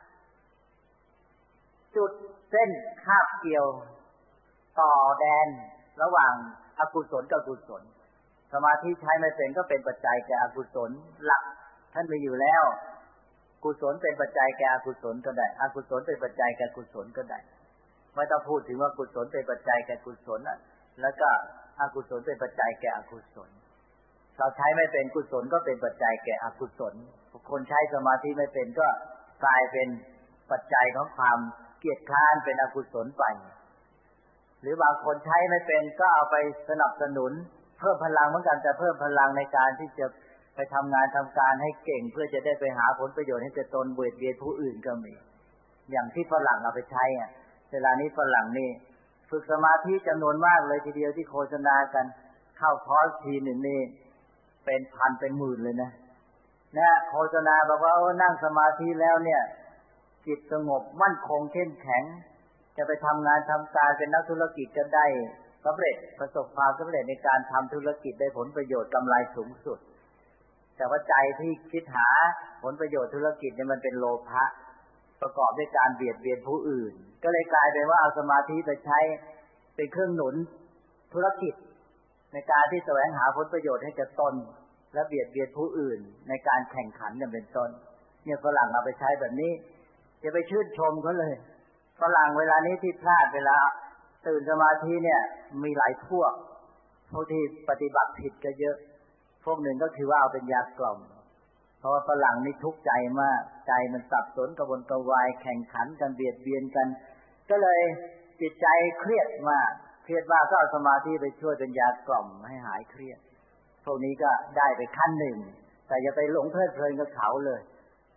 จุดเส้นคาบเกี่ยวต่อแดนระหว่างอกุศลกับกุศลสมาธิใช้ไม่เป็นก็เป็นปัจจัยแก่อกุศลหลักท่านมีอยู่แล้วกุศลเป็นปัจจัยแก่อกุศลก็ได้อกุศลเป็นปัจจัยแก่กุศลก็ได้ไม่ต้องพูดถึงว่ากุศลเป็นปัจจัยแก่กุศลอ่ะแล้วก็อกุศลเป็นปัจจัยแก่อกุศลเราใช้ไม่เป็นกุศลก็เป็นปัจจัยแก่อกุศลคนใช้สมาธิไม่เป็นก็กลายเป็นปัจจัยของความเกียจคร้านเป็นอกุศลไปหรือบางคนใช้ไม่เป็นก็เอาไปสนับสนุนเพิ่มพลังเหมือนกันแต่เพิ่มพลังในการที่จะไปทำงานทำการให้เก่งเพื่อจะได้ไปหาผลประโยชน์ให้กับตนเบียดเบียนผู้อื่นก็มีอย่างที่ฝรั่งเอาไปใช้อ่ะเวลานี้ฝรั่งนี่ฝึกสมาธิจำนวนมากเลยทีเดียวที่โฆษณากันเข้าคอร์สทีหนึ่งนี่เป็นพันเป็นหมื่นเลยนะนะโฆษณาบอกว่าโอ้นั่งสมาธิแล้วเนี่ยจิตสงบมั่นคงเข้มแข็งจะไปทำงานทำการเป็นนักธุรกิจก็ได้สำเร็จประสบความสำเร็จในการทำธุรกิจได้ผลประโยชน์กำไรสูงสุดแต่ว่าใจที่คิดหาผลประโยชน์ธุรกิจเนี่ยมันเป็นโลภะประกอบด้วยการเบียดเบียนผู้อื่นก็เลยกลายเป็นว่าเอาสมาธิไปใช้เป็นเครื่องหนุนธุรกิจในการที่แสวงหาผลประโยชน์ให้กับตนและเบียดเบียนผู้อื่นในการแข่งขันกันเป็นต้นเนี่ยฝรั่งเอาไปใช้แบบนี้จะไปชื่นชมเขาเลยฝรั่งเวลานี้ที่พลาดเวลาตื่นสมาธิเนี่ยมีหลายพวกพวกที่ปฏิบัติผิดก็เยอะพวกหนึ่งก็คือว่าเอาเป็นยากล่อมเพราะว่าฝรั่งนี่ทุกข์ใจมากใจมันสับสนกระวนกระวายแข่งขันกันเบียดเบียนกันก็เลยจิตใจเครียดมากเครียดมากก็เอาสมาธิไปช่วยเป็นยากล่อมให้หายเครียดพวกนี้ก็ได้ไปขั้นหนึ่งแต่อย่าไปหลงเพลิดเพลินกับเขาเลย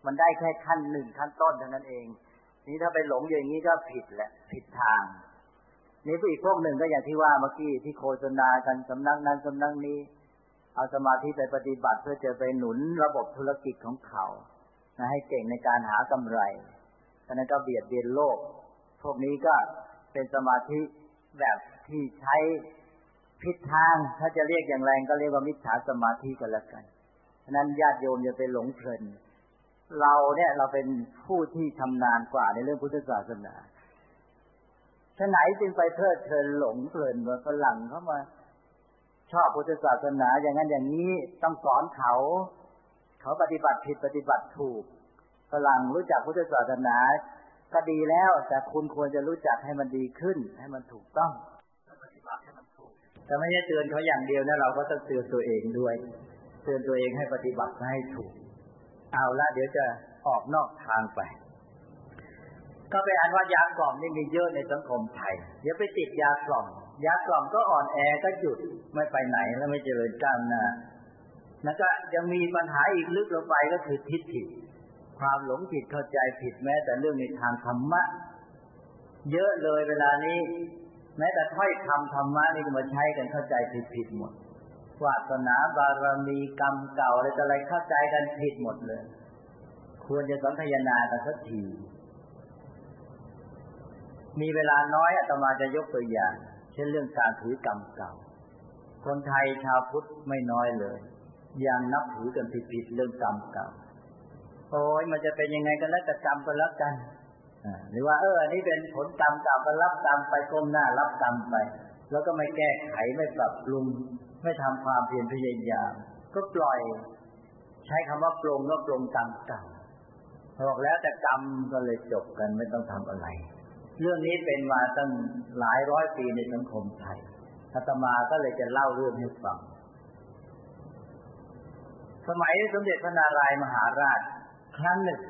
มันได้แค่ขั้นหนึ่งขั้นต้นเท่านั้นเองนี่ถ้าไปหลงอย่างนี้ก็ผิดแหละผิดทางนี่อีกพวกหนึ่งก็อย่างที่ว่าเมื่อกี้ที่โฆษณากันสำนักนั้นสำนักนี้เอาสมาธิไปปฏิบัติเพื่อจะไปหนุนระบบธุรกิจของเขานะให้เก่งในการหากำไรฉะนั้นก็เบียดเบียนโลกพวกนี้ก็เป็นสมาธิแบบที่ใช้ผิดทางถ้าจะเรียกอย่างแรงก็เรียกว่ามิจฉาสมาธิกันแล้วกันฉะนั้นญาติโยมอย่าไปหลงเพลินเราเนี่ยเราเป็นผู้ที่ชำนาญกว่าในเรื่องพุทธศาสนาฉะไหนจึงไปเพลิดเพลินหลงเพลินว่าฝรั่งเข้ามาชอบพุทธศาสนาอย่างนั้นอย่างนี้ต้องสอนเขาเขาปฏิบัติผิดปฏิบัติถูกฝรั่งรู้จักพุทธศาสนาก็ดีแล้วแต่คุณควรจะรู้จักให้มันดีขึ้นให้มันถูกต้องปฏิบัติให้มันถูกแต่ไม่ใช่เตือนเขาอย่างเดียวนะเราก็ต้องเตือนตัวเองด้วยเตือนตัวเองให้ปฏิบัติให้ถูกเอาละเดี๋ยวจะออกนอกทางไปก็เป็นอันว่ายากล่อมนี่มีเยอะในสังคมไทยเดี๋ยวไปติดยากล่อมยากล่อมก็อ่อนแอก็หยุดไม่ไปไหนแล้วไม่เจริญก้าวหน้าแล้วก็ยังมีปัญหาอีกลึกลงไปก็คือทิฏฐิความหลงผิดเข้าใจผิดแม้แต่เรื่องในทางธรรมะเยอะเลยเวลานี้แม้แต่ถ้อยคำธรรมะนี่ก็มาใช้กันเข้าใจผิดๆหมดวาสนาบารมีกรรมเก่าอะไรต่ออะไรเข้าใจกันผิดหมดเลยควรจะสนทนากันสักทีมีเวลาน้อยอาตมาจะยกตัวอย่างเช่นเรื่องการถือกรรมเก่าคนไทยชาวพุทธไม่น้อยเลยยังนับถือกันผิดๆเรื่องกรรมเก่าโอ้ยมันจะเป็นยังไงกันแล้วแต่กรรมก็รับกันอ่าหรือว่าเอออันนี้เป็นผลกรรมเก่าก็รับกรรมไปก้มหน้ารับกรรมไปแล้วก็ไม่แก้ไขไม่ปรับปรุงไม่ทำความเพียรพยายามก็ปล่อยใช้คำว่าปรงก็ปรงกรรมเก่าบอกแล้วแต่กรรมก็เลยจบกันไม่ต้องทำอะไรเรื่องนี้เป็นมาตั้งหลายร้อยปีในสังคมไทยอาตมาก็เลยจะเล่าเรื่องให้ฟังสมัยสมเด็จพระนารายณ์มหาราชครั้งหนึ่ง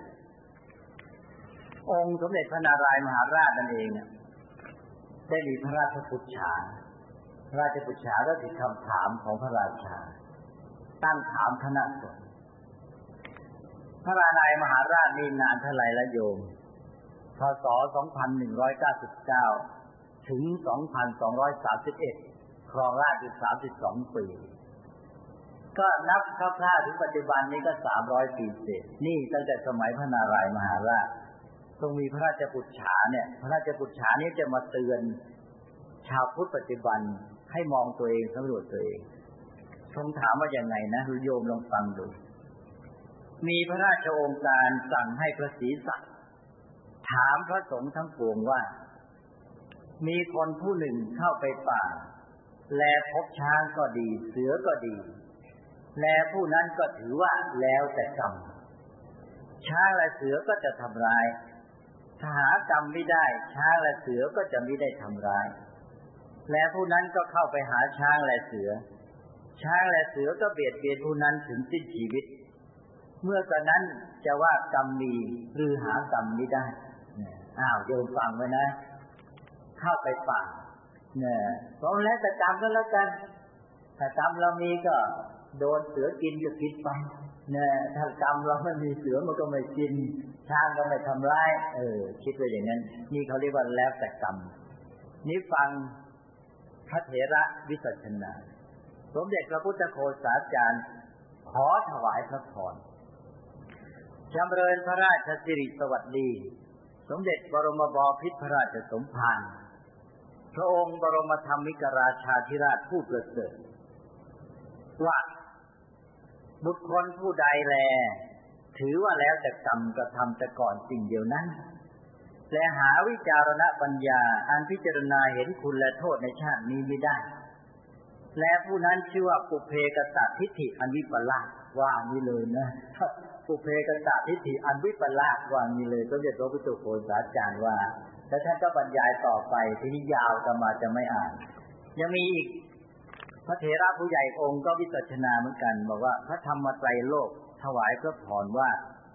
องค์สมเด็จพระนารายณ์มหาราชนั่นเองได้มีพระราชปุจฉาพระราชปุจฉาก็คือคำถามของพระราชาตั้งถามคณะสงฆ์พระนารายณ์มหาราชนี่นานเท่าไหร่ละโยมพ.ศ. สองพันหนึ่งร้อยเก้าสิบเก้า ถึง สองพันสองร้อยสามสิบเอ็ด ครองราชย์อยู่สามสิบสองปีก็นับคร่าวๆถึงปัจจุบันนี้ก็สามร้อยปีเศษนี่ตั้งแต่สมัยพระนารายณ์มหาราชทรงมีพระราชปุจฉาเนี่ยพระราชปุจฉานี้จะมาเตือนชาวพุทธปัจจุบันให้มองตัวเองสำรวจตัวเองทรงถามว่าอย่างไงนะโยมลองฟังดูมีพระราชโองการสั่งให้พระศรีสัตย์ถามพระสงฆ์ทั้งปวงว่ามีคนผู้หนึ่งเข้าไปป่าแลพบช้างก็ดีเสือก็ดีแลผู้นั้นก็ถือว่าแล้วแต่กรรมช้างและเสือก็จะทำร้ายถ้าหากรรมไม่ได้ช้างและเสือก็จะไม่ได้ทำร้ายแลผู้นั้นก็เข้าไปหาช้างและเสือช้างและเสือก็เบียดเบียนผู้นั้นถึงสิ้นชีวิตเมื่อกระนั้นจะว่ากรรมมีหรือหากรรมไม่ได้อ้าวโยมฟังไว้นะเข้าไปป่าเนี่ยเพราะแล้วแต่กรรมก็แล้วกันถ้ากรรมเรามีก็โดนเสือกินก็กินไปเนี่ยถ้ากรรมเราไม่มีเสือมันก็ไม่กินช้างก็ไม่ทำร้ายเออคิดไว้อย่างนั้นนี่เขาเรียกว่าแล้วแต่กรรมนี้ฟังพระเถระวิสัชนาสมเด็จพระพุทธโฆษาจารย์ขอถวายพระพรจำเริญพระราชสิริสวัสดีสมเด็จบรมบพิตรพระราชสมภารพระองค์บรมธรรมิกราชาธิราชผู้ประเสริฐว่าบุคคลผู้ใดแลถือว่าแล้วแต่กรรมกระทำแต่ก่อนสิ่งเดียวนั้นและหาวิจารณปัญญาอันพิจารณาเห็นคุณและโทษในชาตินี้ไม่ได้และผู้นั้นชื่อว่าปุเพกตทิฏฐิอันวิปลาสว่านี้เลยนะปุเพกตทิฏฐิอันวิปลาสว่านี้เลยสมเด็จพระพุทธโฆษาจารย์ว่าแล้วท่านก็บรรยายต่อไปทีนี้ยาวจะมาจะไม่อ่านยังมีอีกพระเถระผู้ใหญ่องค์ก็วิสัชนาเหมือนกันบอกว่าพระธรรมไตรโลกถวายพระพรว่า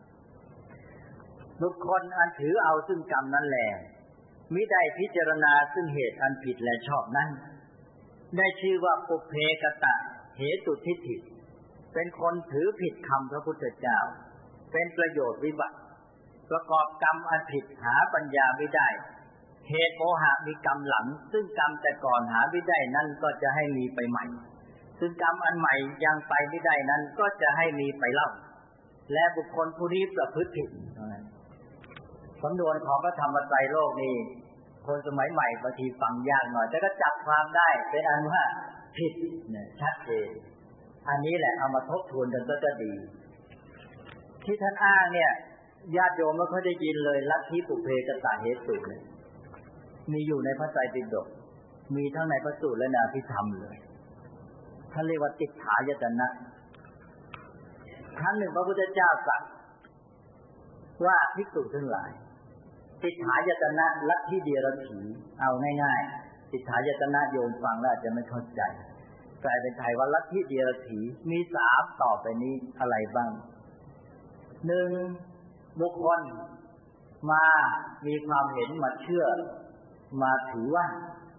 บุคคลอันถือเอาซึ่งกรรมนั้นแลมิได้พิจารณาซึ่งเหตุอันผิดและชอบนั้นได้ชื่อว่าปุเพกตะเหตุทิฏฐิเป็นคนถือผิดคำพระพุทธเจ้าเป็นประโยชน์วิบัติประกอบกรรมอันผิดหาปัญญาไม่ได้เหตุโมหะมีกรรมหลังซึ่งกรรมแต่ก่อนหาไม่ได้นั่นก็จะให้มีไปใหม่ซึ่งกรรมอันใหม่ยังไปไม่ได้นั้นก็จะให้มีไปเล่าและบุคคลผู้นี้ประพฤติผิดสำนวนของพระธรรมไตรโลกนี้คนสมัยใหม่บางทีฟังยากหน่อยแต่ก็จับความได้เป็นอันว่าผิดเนี่ยชัดเจนอันนี้แหละเอามาทบทวนกันก็จะดีที่ท่านอ้างเนี่ยญาติโยมไม่ค่อยได้ยินเลยลัทธิปุเพกตเหตุเนี่ยมีอยู่ในพระไตรปิฎกมีทั้งในพระสูตรและในอภิธรรมเลยท่านเรียกว่าติฏฐายตนะครั้งหนึ่งพระพุทธเจ้าตรัสว่าภิกษุทั้งหลายติฏฐายตนะลัทธิเดียรถีเอาง่ายๆติฏฐายตนะโยมฟังแล้วอาจจะไม่เข้าใจกลายเป็นไทยว่าลัทธิเดียรถีมีสามต่อไปนี้อะไรบ้างหนึ่งบุคคลมามีความเห็นมาเชื่อมาถือว่า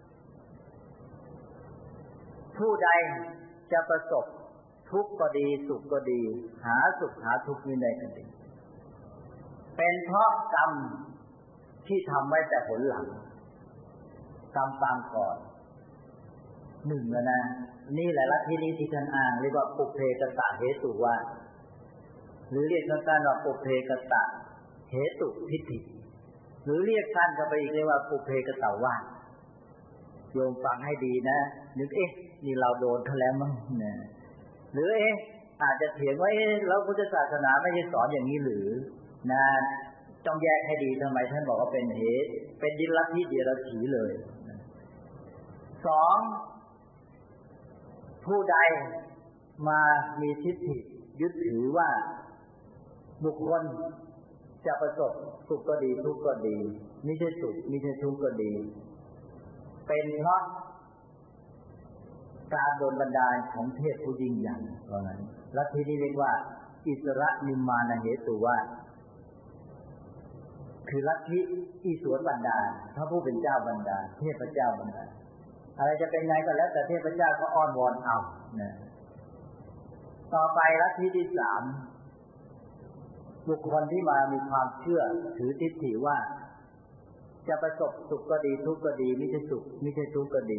ผู้ใดจะประสบทุกข์ก็ดีสุขก็ดีหาสุขหาทุกข์ไม่ได้กันดีเป็นเพราะกรรมที่ทำไว้แต่ผลหลังกรรมตามก่อนหนึ่งแล้วนะนี่แหละลัทธินี้ที่ท่านอ้างเรียกว่าปุเพกตเหตุวาทหรือเรียกสั้นๆว่าปุเพกตเหตุทิฏฐิหรือเรียกสั้นกันไปอีกเรียกว่าปุเพกตวาทโยมฟังให้ดีนะนึกเอ๊ะนี่เราโดนเขาแล้วมั้งเนี่ยหรือเอ๊ะอาจจะเถียงว่าเอ๊ะแล้วพุทธศาสนาไม่ได้สอนอย่างนี้หรือนะต้องแยกให้ดีทำไมท่านบอกว่าเป็นเหตุเป็นดิลัทธิเดียรถีเลยสองผู้ใดมามีทิฏฐิยึดถือว่าบุคคลจะประสบสุขก็ดีทุกข์ก็ดีไม่ใช่สุขไม่ใช่ทุกข์ก็ดีเป็นเพราะการโดนบันดาลของเทพผู้ยิ่งใหญ่เพราะนั้นลัทธินี้เรียกว่าอิสระนิมมานเหตุวาทคือลัทธิอิศวรบันดาลพระผู้เป็นเจ้าบันดาลเทพเจ้าบันดาลอะไรจะเป็นไงก็แล้วแต่เทพเจ้าก็อ้อนวอนเอานะต่อไปลัทธิที่สามบุคคลที่มามีความเชื่อถือทิฏฐิว่าจะประสบสุขก็ดีทุกข์ก็ดีไม่ใช่สุขไม่ใช่ทุกข์ก็ดี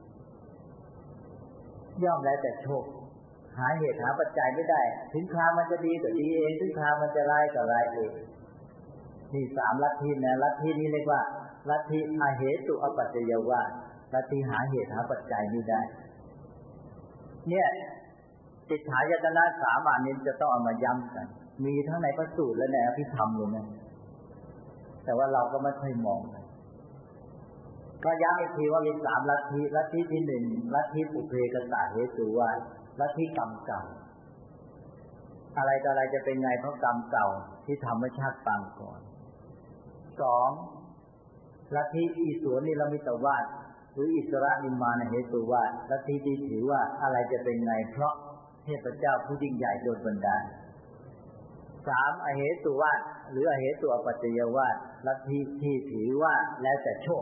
ย่อมแล้วแต่โชคหาเหตุหาปัจจัยไม่ได้ถึงคราวมันจะดีก็ดีเองถึงคราวมันจะร้ายก็ร้ายเองนี่สามลัทธินะลัทธินี้เรียกว่าลัทธิอเหตุอปัจจยวาทลัทธิหาเหตุหาปัจจัยไม่ได้เนี่ยติฏฐายตนะสามอันนี้จะต้องเอามาย้ำกันมีทั้งในพระสูตรและในอภิธรรมเลยนะแต่ว่าเราก็ไม่ค่อยมองก็ย้ำอีกทีว่ามีสามลัทธิลัทธิที่หนึ่งลัทธิปุเพกตเหตุวาทลัทธิกรรมเก่าอะไรต่ออะไรจะเป็นไงเพราะกรรมเก่าที่ทำไว้ชาติปางก่อนสองลัทธิอิศวรนิรมิตวาทหรืออิสระนิมมานเหตุวาทลัทธิที่ถือว่าอะไรจะเป็นไงเพราะเทพเจ้าผู้ยิ่งใหญ่โดนบันดาลสามอเหตุวาทหรืออเหตุอปัจจยวาทลัทธิที่ถือว่าแล้วแต่โชค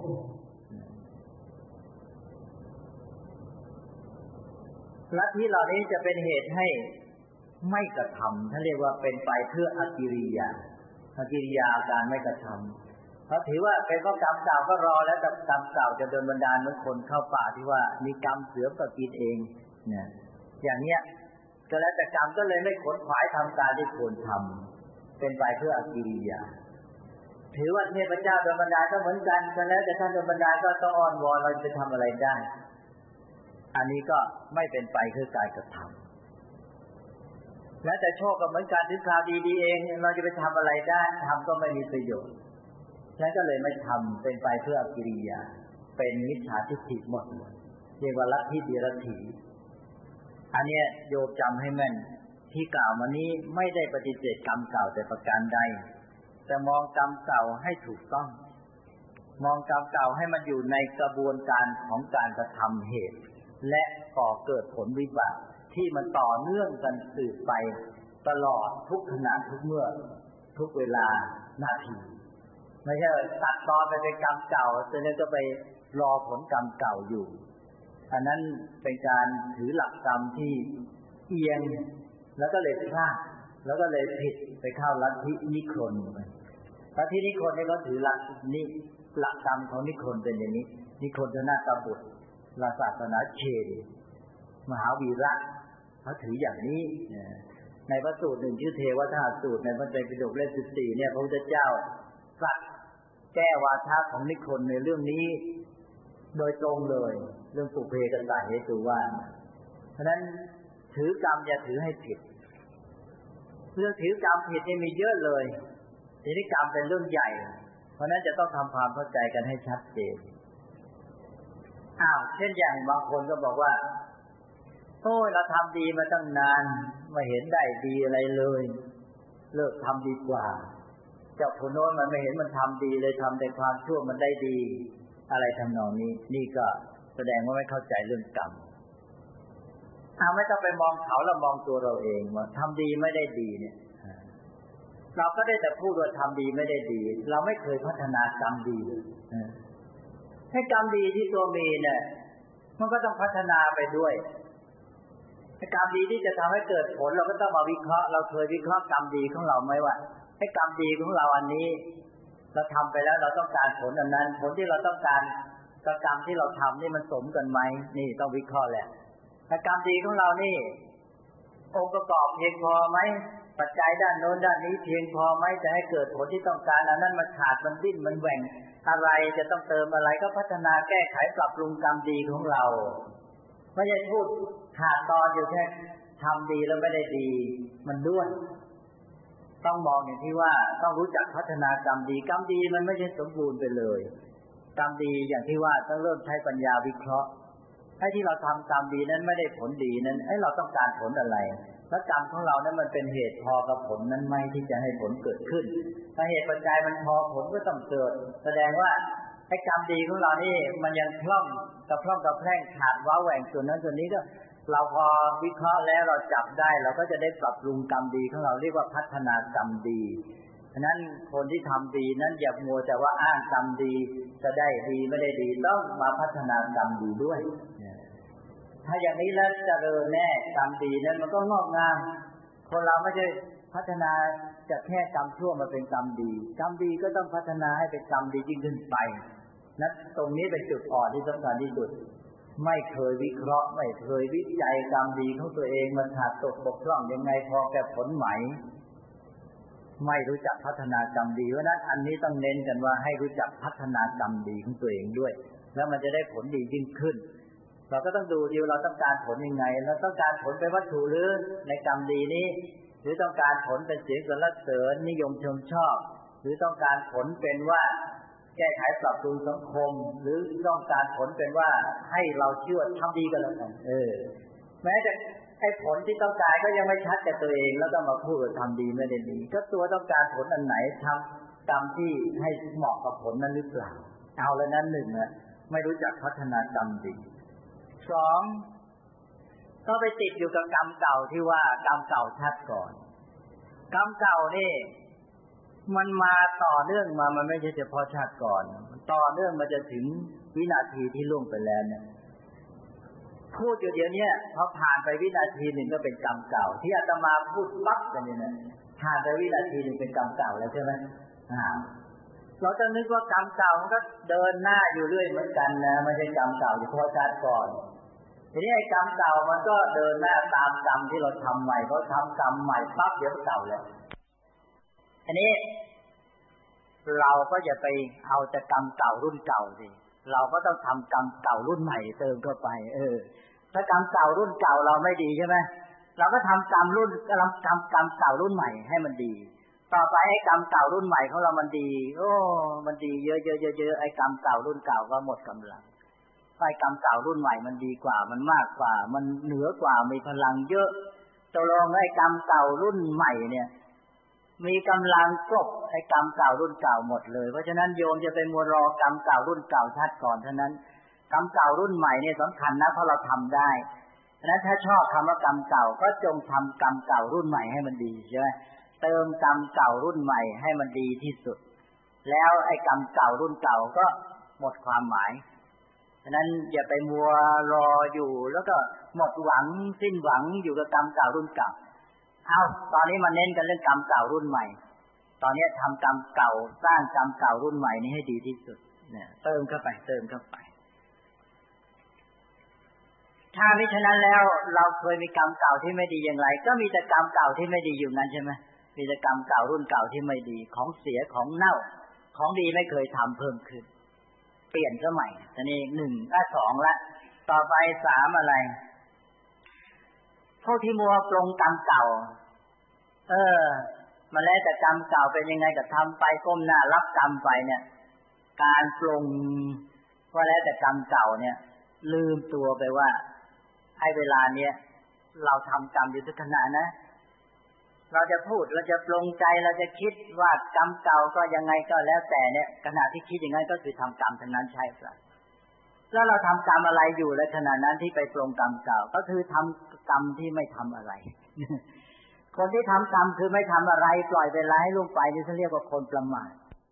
ลัทธิเหล่านี้จะเป็นเหตุให้ไม่กระทำท่านเรียกว่าเป็นไปเพื่ออกิริยาอกิริยาการไม่กระทำเขาถือว่าเป็นเพราะกรรมเก่าก็รอแล้วแต่กรรมเก่าจะโดนบันดาลเหมือนคนเข้าป่าที่ว่ามีกรรมเสือก็กินเองเนี่ยอย่างเนี้ยก็แล้วแต่กรรมก็เลยไม่ขนขวายทำการที่ควรทำเป็นไปเพื่ออกิริยาถือว่าเทพเจ้าโดนบันดาลก็เหมือนกันก็แล้วแต่ท่านโดนบันดาลก็ต้องอ้อนวอนเราจะทำอะไรได้อันนี้ก็ไม่เป็นไปเพื่อการกระทำและแต่โชคก็เหมือนกันถึงคราวดีๆเองเราจะไปทำอะไรได้ทำก็ไม่มีประโยชน์ฉะนั้นก็เลยไม่ทำเป็นไปเพื่ออกิริยาเป็นมิจฉาทิฏฐิหมดเรียกว่าลัทธิเดียรถีอันนี้โยมจำให้แม่นที่กล่าวมานี้ไม่ได้ปฏิเสธกรรมเก่าแต่ประการใดแต่มองกรรมเก่าให้ถูกต้องมองกรรมเก่าให้มันอยู่ในกระบวนการของการกระทำเหตุและก่อเกิดผลวิบากที่มันต่อเนื่องกันสืบไปตลอดทุกขณะทุกเมื่อทุกเวลานาทีไม่ใช่ตัดตอนไปเป็นกรรมเก่าจนแล้วก็ไปรอผลกรรมเก่าอยู่อันนั้นเป็นการถือหลักกรรมที่เอียงแล้วก็เลยพลาดแล้วก็เลยผิดไปเข้าลัทธินิครนลัทธินิครนนี่ก็ถือหลักนี่หลักกรรมของนิครนเป็นอย่างนี้นิครนธนาตบุตรศาสนาเชนมหาวีระเขาถืออย่างนี้ในพระสูตรหนึ่งชื่อเทวทาสูตรในพระไตรปิฎกเล่มสิบสี่เนี่ยพระพุทธเจ้าตรัสแก้วาทะของนิครนในเรื่องนี้โดยตรงเลยเรื่องปุเพกตเหตุว่าเพราะนั้นถือกรรมอย่าถือให้ผิดเรื่องถือกรรมผิดนี่มีเยอะเลยทีนี้กรรมเป็นเรื่องใหญ่เพราะนั้นจะต้องทำความเข้าใจกันให้ชัดเจนอ้าวเช่นอย่างบางคนก็บอกว่าโอ้ยเราทำดีมาตั้งนานไม่เห็นได้ดีอะไรเลยเลิกทำดีกว่าเจ้าคนโน้นมันไม่เห็นมันทำดีเลยทำแต่ความชั่วมันได้ดีอะไรทำนองนี้นี่ก็แสดงว่าไม่เข้าใจเรื่องกรรมอ้าวไม่ต้องไปมองเขาเรามองตัวเราเองว่าทำดีไม่ได้ดีเนี่ยเราก็ได้แต่พูดว่าทำดีไม่ได้ดีเราไม่เคยพัฒนากรรมดีเลยให้กรรมดีที่ตัวมีเนี่ยมันก็ต้องพัฒนาไปด้วยกรรมดีที่จะทำให้เกิดผลเราก็ต้องมาวิเคราะห์เราเคยวิเคราะห์กรรมดีของเราไหมว่าให้กรรมดีของเราอันนี้เราทำไปแล้วเราต้องการผลอันนั้นผลที่เราต้องการกับกรรมที่เราทำนี่มันสมกันไหมนี่ต้องวิเคราะห์แหละถ้ากรรมดีของเรานี่องค์ประกอบเพียงพอไหมปัจจัยด้านโน้นด้านนี้เพียงพอไหมจะให้เกิดผลที่ต้องการอันนั้นมันขาดมันดิ้นมันแหว่งอะไรจะต้องเติมอะไรก็พัฒนาแก้ไขปรับปรุงกรรมดีของเราไม่ใช่พูดขาดตอนอยู่แค่ทำดีแล้วไม่ได้ดีมันด้วนต้องมองอย่างที่ว่าต้องรู้จักพัฒนากรรมดีกรรมดีมันไม่ใช่สมบูรณ์ไปเลยกรรมดีอย่างที่ว่าต้องเริ่มใช้ปัญญาวิเคราะห์ให้ที่เราทำกรรมดีนั้นไม่ได้ผลดีนั้นไอ้เราต้องการผลอะไรแล้วกรรมของเรานั้นมันเป็นเหตุพอกับผลนั้นไหมที่จะให้ผลเกิดขึ้นถ้าเหตุปัจจัยมันพอผลก็ต้องเกิดแสดงว่าไอ้กรรมดีของเรานี่มันยังคล่องกับคล่องกับแพร่งขาดว้าแหว่งส่วนนั้นส่วนนี้ก็เราพอวิเคราะห์แล้วเราจับได้เราก็จะได้ปรับปรุงกรรมดีของเราเรียกว่าพัฒนากรรมดีฉะนั้นคนที่ทำดีนั้นอย่ามัวแต่ว่าอ้างกรรมดีจะได้ดีไม่ได้ดีต้องมาพัฒนากรรมดีด้วยถ้าอย่างนี้แล้วเจริญแน่กรรมดีนั้นมันก็งอกงามคนเราไม่ใช่พัฒนาจากแค่กรรมชั่วมาเป็นกรรมดีกรรมดีก็ต้องพัฒนาให้เป็นกรรมดียิ่งขึ้นไปนั้นตรงนี้เป็นจุดอ่อนที่สำคัญที่สุดไม่เคยวิเคราะห์ไม่เคยวิจัยกรรมดีของตัวเองมันขาดตกบกพร่องยังไงพอแก่ผลไหมไม่รู้จักพัฒนากรรมดีเพราะนั้นอันนี้ต้องเน้นกันว่าให้รู้จักพัฒนากรรมดีของตัวเองด้วยแล้วมันจะได้ผลดียิ่งขึ้นเราก็ต้องดูดีว่าเราต้องการผลยังไงเราต้องการผลเป็นวัตถุหรือในกรรมดีนี้หรือต้องการผลเป็นเสียงสรรเสริญนิยมชมชอบหรือต้องการผลเป็นว่าแก้ไขปรับปรุงสังคมหรือต้องการผลเป็นว่าให้เราเชื่อทำดีกันแล้วกันเออแม้แต่ไอ้ผลที่ต้องการก็ยังไม่ชัดกับตัวเองแล้วก็มาพูดว่าทำดีไม่ได้ดีก็ตัวต้องการผลอันไหนทำตามที่ให้เหมาะกับผลนั้นหรือเปล่าเอาแล้วนั้นหนึ่งนะไม่รู้จักพัฒนากรรมดีสองก็ไปติดอยู่กับกรรมเก่าที่ว่ากรรมเก่าชัดก่อนกรรมเก่านี่มันมาต่อเนื่องมามันไม่ใช่เฉพาะชาติก่อนต่อเนื่องมาจะถึงวินาทีที่ล่วงไปแล้วเนี่ยพูดอยู่เดี๋ยวนี้พอผ่านไปวินาทีหนึ่งก็เป็นกรรมเก่าที่อาตมาพูดปั๊บกันเนี่ยนะผ่านไปวินาทีหนึ่งเป็นกรรมเก่าแล้วใช่ไหมอ่าเราจะนึกว่ากรรมเก่ามันก็เดินหน้าอยู่เรื่อยเหมือนกันนะไม่ใช่กรรมเก่าเฉพาะชาติก่อนทีนี้ไอ้กรรมเก่ามันก็เดินหน้าตามกรรมที่เราทำใหม่เขาทำกรรมใหม่ปั๊บเดี๋ยวเก่าแล้วอันนี้เราก็อย่าไปเอาแต่กรรมเก่ารุ่นเก่าสิเราก็ต้องทำกรรมเก่ารุ่นใหม่เติมเข้าไปเออถ้ากรรมเก่ารุ่นเก่าเราไม่ดีใช่ไหมเราก็ทำกรรมรุ่นกำลังทำกรรมเก่ารุ่นใหม่ให้มันดีต่อไปไอ้กรรมเก่ารุ่นใหม่ของเรามันดีโอ้มันดีเยอะๆๆๆไอ้กรรมเก่ารุ่นเก่าก็หมดกำลังไอ้กรรมเก่ารุ่นใหม่มันดีกว่ามันมากกว่ามันเหนือกว่ามีพลังเยอะตกลงไอ้กรรมเก่ารุ่นใหม่เนี่ยมีกำลังกลบไอ้กรรมเก่ารุ่นเก่าหมดเลยเพราะฉะนั้นโยมจะไปมัวรอกรรมเก่ารุ่นเก่าชัดก่อนเท่านั้นกรรมเก่ารุ่นใหม่เนี่ยสำคัญนะเพราะเราทำได้ฉะนั้นถ้าชอบคำว่ากรรมเก่าก็จงทำกรรมเก่ารุ่นใหม่ให้มันดีใช่ไหมเติมกรรมเก่ารุ่นใหม่ให้มันดีที่สุดแล้วไอ้กรรมเก่ารุ่นเก่าก็หมดความหมายฉะนั้นอย่าไปมัวรออยู่แล้วก็หมดหวังสิ้นหวังอยู่กับกรรมเก่ารุ่นเก่าเอาตอนนี้มาเน้นกันเรื่องกรรมเก่ารุ่นใหม่ตอนนี้ทำกรรมเก่าสร้างกรรมเก่ารุ่นใหม่นี้ให้ดีที่สุดเนี่ยเติมเข้าไปเติมเข้าไปถ้ามิฉะนั้นแล้วเราเคยมีกรรมเก่าที่ไม่ดีอย่างไรก็มีแต่กรรมเก่าที่ไม่ดีอยู่นั้นใช่ไหมมีแต่กรรมเก่ารุ่นเก่าที่ไม่ดีของเสียของเน่าของดีไม่เคยทำเพิ่มขึ้นเปลี่ยนก็ใหม่ตอนนี้หนึ่งอ่ะสองละต่อไปสามอะไรพวกที่มัวปรงกรรมเก่าเออมาแล้วแต่กรรมเก่าเป็นยังไงก็ทำไปก้มหน้ารับกรรมไปเนี่ยการปรงว่าแล้วแต่กรรมเก่าเนี่ยลืมตัวไปว่าให้เวลาเนี้ยเราทำกรรมอยู่ทุกขณะนะเราจะพูดเราจะปรงใจเราจะคิดว่ากรรมเก่าก็ยังไงก็แล้วแต่เนี่ยขณะที่คิดอย่างนั้นก็คือทำกรรมทั้งนั้นใช่ไหมแล้วเราทำกรรมอะไรอยู่ในขณะนั้นที่ไปปรงกรรมเก่าก็คือทำกรรมที่ไม่ทำอะไร คนที่ทำกรรมคือไม่ทำอะไรปล่อยเวลาให้ล่วงไปนี่เขาเรียกว่าคนประมาท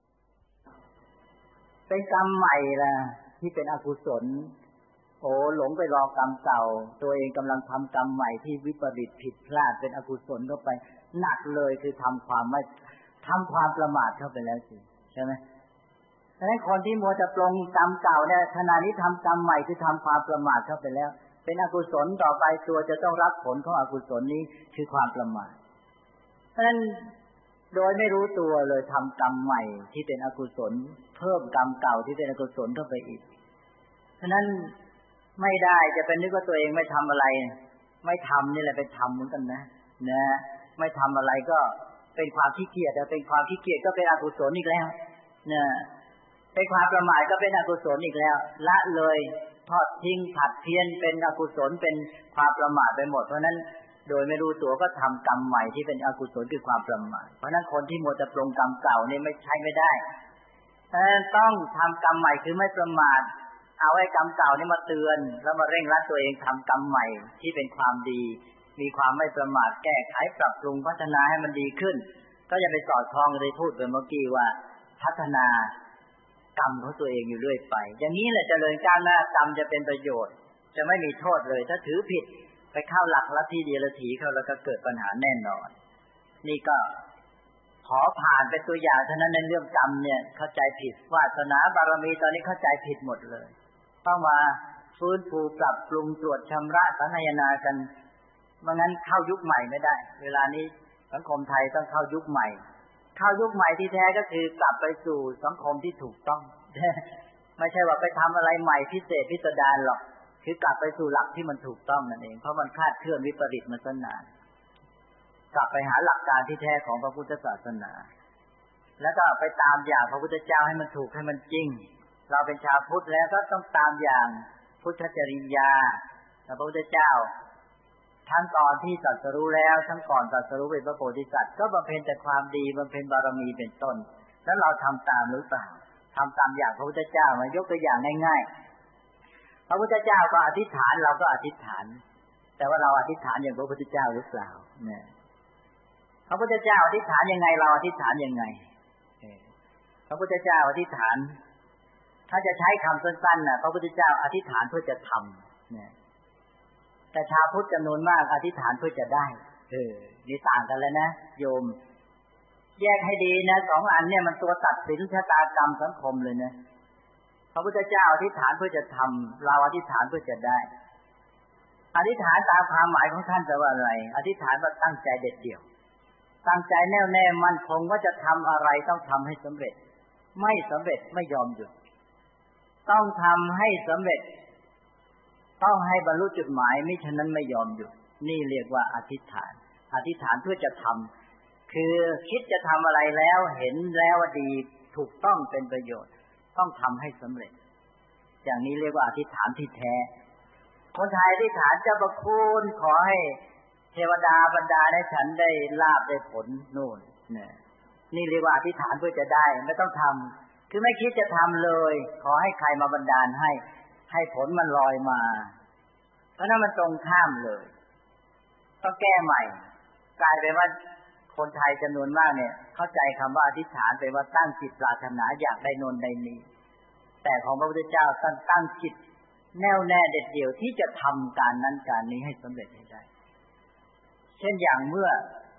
เป็นกรรมใหม่ล่ะที่เป็นอกุศลโอ้หลงไปรอกรรมเก่าตัวเองกำลังทำกรรมใหม่ที่วิปริตผิดพลาดเป็นอกุศลเข้าไปหนักเลยคือทำความไม่ทำความประมาทเข้าไปแล้วสิใช่ไหมดังนั้นคนที่มัวจะปรงกรรมเก่าเนี่ยขณะนี้ทำกรรมใหม่คือทำความประมาทเข้าไปแล้วเป็นอกุศลต่อไปตัวจะต้องรับผลของอกุศลนี้คือความประมาทเพราะฉะนั้นโดยไม่รู้ตัวเลยทำกรรมใหม่ที่เป็นอกุศลเพิ่มกรรมเก่าที่เป็นอกุศลเข้าไปอีกฉะนั้นไม่ได้จะเป็นนึกว่าตัวเองไม่ทำอะไรไม่ทำนี่แหละไปทำเหมือนกันนะนะไม่ทำอะไรก็เป็นความขี้เกียจเป็นความขี้เกียจก็เป็นอกุศลอีกแล้วเนี่ยเป็นความประมาทก็เป็นอกุศลอีกแล้วละเลยทอดทิ้งผัดเพี้ยนเป็นอกุศลเป็นความประมาทไปหมดเพราะนั้นโดยไม่รู้ตัวก็ทำกรรมใหม่ที่เป็นอกุศลคือความประมาทเพราะนั้นคนที่มัวแต่ปรงกรรมเก่านี่ไม่ใช่ไม่ได้ต้องทำกรรมใหม่คือไม่ประมาทเอาไอ้กรรมเก่านี่มาเตือนแล้วมาเร่งรัดตัวเองทำกรรมใหม่ที่เป็นความดีมีความไม่ประมาทแก้ไขปรับปรุงพัฒนาให้มันดีขึ้นก็จะไปสอดคล้องเลยพูดไปเมื่อกี้ว่าพัฒนากรรมของตัวเองอยู่เรื่อยไปอย่างนี้แหละเจริญก้าวหน้ากรรมจะเป็นประโยชน์จะไม่มีโทษเลยถ้าถือผิดไปเข้าหลักลัทธิเดียรถีเข้าแล้วก็เกิดปัญหาแน่นอนนี่ก็ขอผ่านเป็นตัวอย่างเท่านั้นในเรื่องกรรมเนี่ยเข้าใจผิดวาสนาบารมีตอนนี้เข้าใจผิดหมดเลยต้องมาฟื้นฟูปรับปรุงตรวจชำระสังคายนากันไม่งั้นเข้ายุคใหม่ไม่ได้เวลานี้สังคมไทยต้องเข้ายุคใหม่เข้ายุคใหม่ที่แท้ก็คือกลับไปสู่สังคมที่ถูกต้องไม่ใช่ว่าไปทำอะไรใหม่พิเศษพิสดารหรอกคือกลับไปสู่หลักที่มันถูกต้องนั่นเองเพราะมันคลาดเคลื่อนวิปริตมาซะนานกลับไปหาหลักการที่แท้ของพระพุทธศาสนาแล้วก็ไปตามอย่างพระพุทธเจ้าให้มันถูกให้มันจริงเราเป็นชาวพุทธแล้วก็ต้องตามอย่างพุทธจริยาพระพุทธเจ้าทั้งตอนที่ตรัสรู้แล้วทั้งก่อนตรัสรู้เป็นพระโพธิสัตว์ก็บำเพ็ญแต่ความดีบำเพ็ญบารมีเป็นต้นแล้วเราทำตามหรือเปล่าทำตามอย่างพระพุทธเจ้ามายกตัวอย่างง่ายๆพระพุทธเจ้าก็อธิษฐานเราก็อธิษฐานแต่ว่าเราอธิษฐานอย่างพระพุทธเจ้าหรือเปล่าเนี่ยพระพุทธเจ้าอธิษฐานยังไงเราอธิษฐานยังไงพระพุทธเจ้าอธิษฐานถ้าจะใช้คำสั้นๆน่ะพระพุทธเจ้าอธิษฐานเพื่อจะทำเนี่ยแต่ชาวพุทธจำนวนมากอธิษฐานเพื่อจะได้เออนี่ต่างกันแล้วนะโยมแยกให้ดีนะสองอันเนี่ยมันตัวตัดสินชะตากรรมสังคมเลยนะพระพุทธเจ้าอธิษฐานเพื่อจะทำเราอธิษฐานเพื่อจะได้อธิษฐานตามความหมายของท่านจะว่าอะไรอธิษฐานว่าตั้งใจเด็ดเดี่ยวตั้งใจแน่วแน่มั่นคงว่าจะทำอะไรต้องทำให้สำเร็จไม่สำเร็จไม่ยอมหยุดต้องทำให้สำเร็จต้องให้บรรลุจุดหมายมิฉะนั้นไม่ยอมหยุดนี่เรียกว่าอธิษฐานอธิษฐานเพื่อจะทำคือคิดจะทำอะไรแล้วเห็นแล้วว่าดีถูกต้องเป็นประโยชน์ต้องทำให้สำเร็จอย่างนี้เรียกว่าอธิษฐานที่แท้คนไทยอธิษฐานเจ้าประคุณขอให้เทวดาบรรดาให้ฉันได้ลาภได้ผลโน่นเนี่ยนี่เรียกว่าอธิษฐานเพื่อจะได้ไม่ต้องทำคือไม่คิดจะทำเลยขอให้ใครมาบันดาลให้ให้ผลมันลอยมาเพราะนั้นมันตรงข้ามเลยต้องแก้ใหม่กลายเป็นว่าคนไทยจำนวนมากเนี่ยเข้าใจคำว่าอธิษฐานเป็นว่าตั้งจิตปรารถนาอยากได้โน่นได้นี้แต่ของพระพุทธเจ้าท่านตั้งจิตแน่วแน่เด็ดเดี่ยวที่จะทำการนั้นการนี้ให้สำเร็จให้ได้เช่นอย่างเมื่อ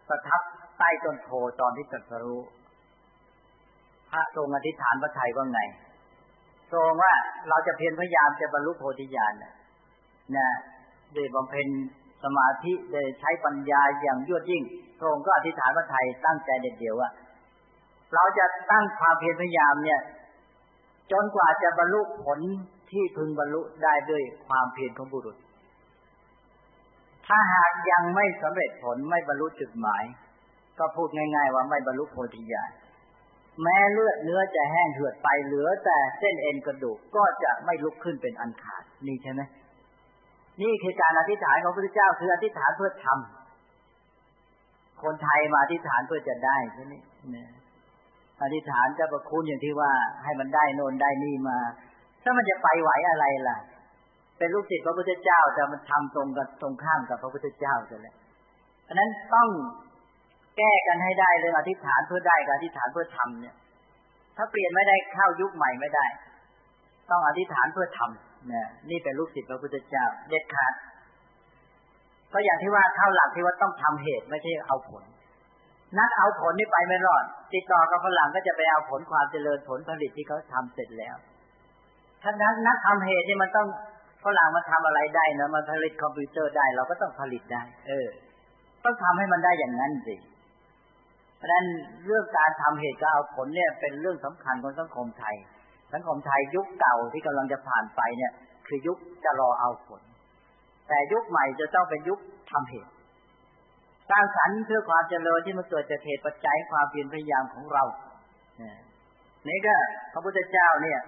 ประทับใต้ต้นโพตอนที่ตรัสรู้พระทรงอธิษฐานพระทัยว่าไงทรงว่าเราจะเพียรพยายามจะบรรลุโพธิญาณนะนะโดยบำเพ็ญสมาธิโดยใช้ปัญญาอย่างยวดยิ่งทรงก็อธิษฐานพระทัยตั้งใจเด็ดเดี่ยวว่าเราจะตั้งความเพียรพยายามเนี่ยจนกว่าจะบรรลุผลที่พึงบรรลุได้ด้วยความเพียรของบุรุษถ้าหากยังไม่สำเร็จผลไม่บรรลุจุดหมายก็พูดง่ายๆว่าไม่บรรลุโพธิญาณแม้เลือดเนื้อจะแห้งเหือดไปเหลือแต่เส้นเอ็นกระดูกก็จะไม่ลุกขึ้นเป็นอันขาดนี่ใช่ไหมนี่คือการอธิษฐานของพระพุทธเจ้าคืออธิษฐานเพื่อทำคนไทยมาอธิษฐานเพื่อจะได้ใช่ไหมเนี่ยอธิษฐานเจ้าพระคุณอย่างที่ว่าให้มันได้โน่นได้นี่มาถ้ามันจะไปไหวอะไรล่ะเป็นลูกศิษย์พระพุทธเจ้าแต่มันทำตรงกับตรงข้ามกับพระพุทธเจ้าซะแล้วเพราะนั้นต้องแก้กันให้ได้เลยอธิษฐานเพื่อได้กับอธิษฐานเพื่อทำเนี่ยถ้าเปลี่ยนไม่ได้เข้ายุคใหม่ไม่ได้ต้องอธิษฐานเพื่อทำเนี่ยนี่เป็นลูกศิษย์พระพุทธเจ้าเด็ดขาดก็อย่างที่ว่าเข้าหลักที่ว่าต้องทำเหตุไม่ใช่เอาผลนักเอาผลนี่ไปไม่รอดติดต่อกับฝรั่งก็จะไปเอาผลความเจริญผลผลิตที่เขาทำเสร็จแล้วถ้านักนักทำเหตุนี่มันต้องฝรั่งมาทำอะไรได้นะมันผลิตคอมพิวเตอร์ได้เราก็ต้องผลิตได้เออต้องทำให้มันได้อย่างนั้นสิเพราะฉะนั้นเรื่องการทำเหตุกับเอาผลเนี่ยเป็นเรื่องสำคัญของสังคมไทยสังคมไทยยุคเก่าที่กำลังจะผ่านไปเนี่ยคือยุคจะรอเอาผลแต่ยุคใหม่จะต้องเป็นยุคทำเหตุสร้างสรรค์เพื่อความเจริญที่มันเกิดจากเหตุปัจจัยความเพียรพยายามของเรานี่ก็พระพุทธเจ้าเนี่ย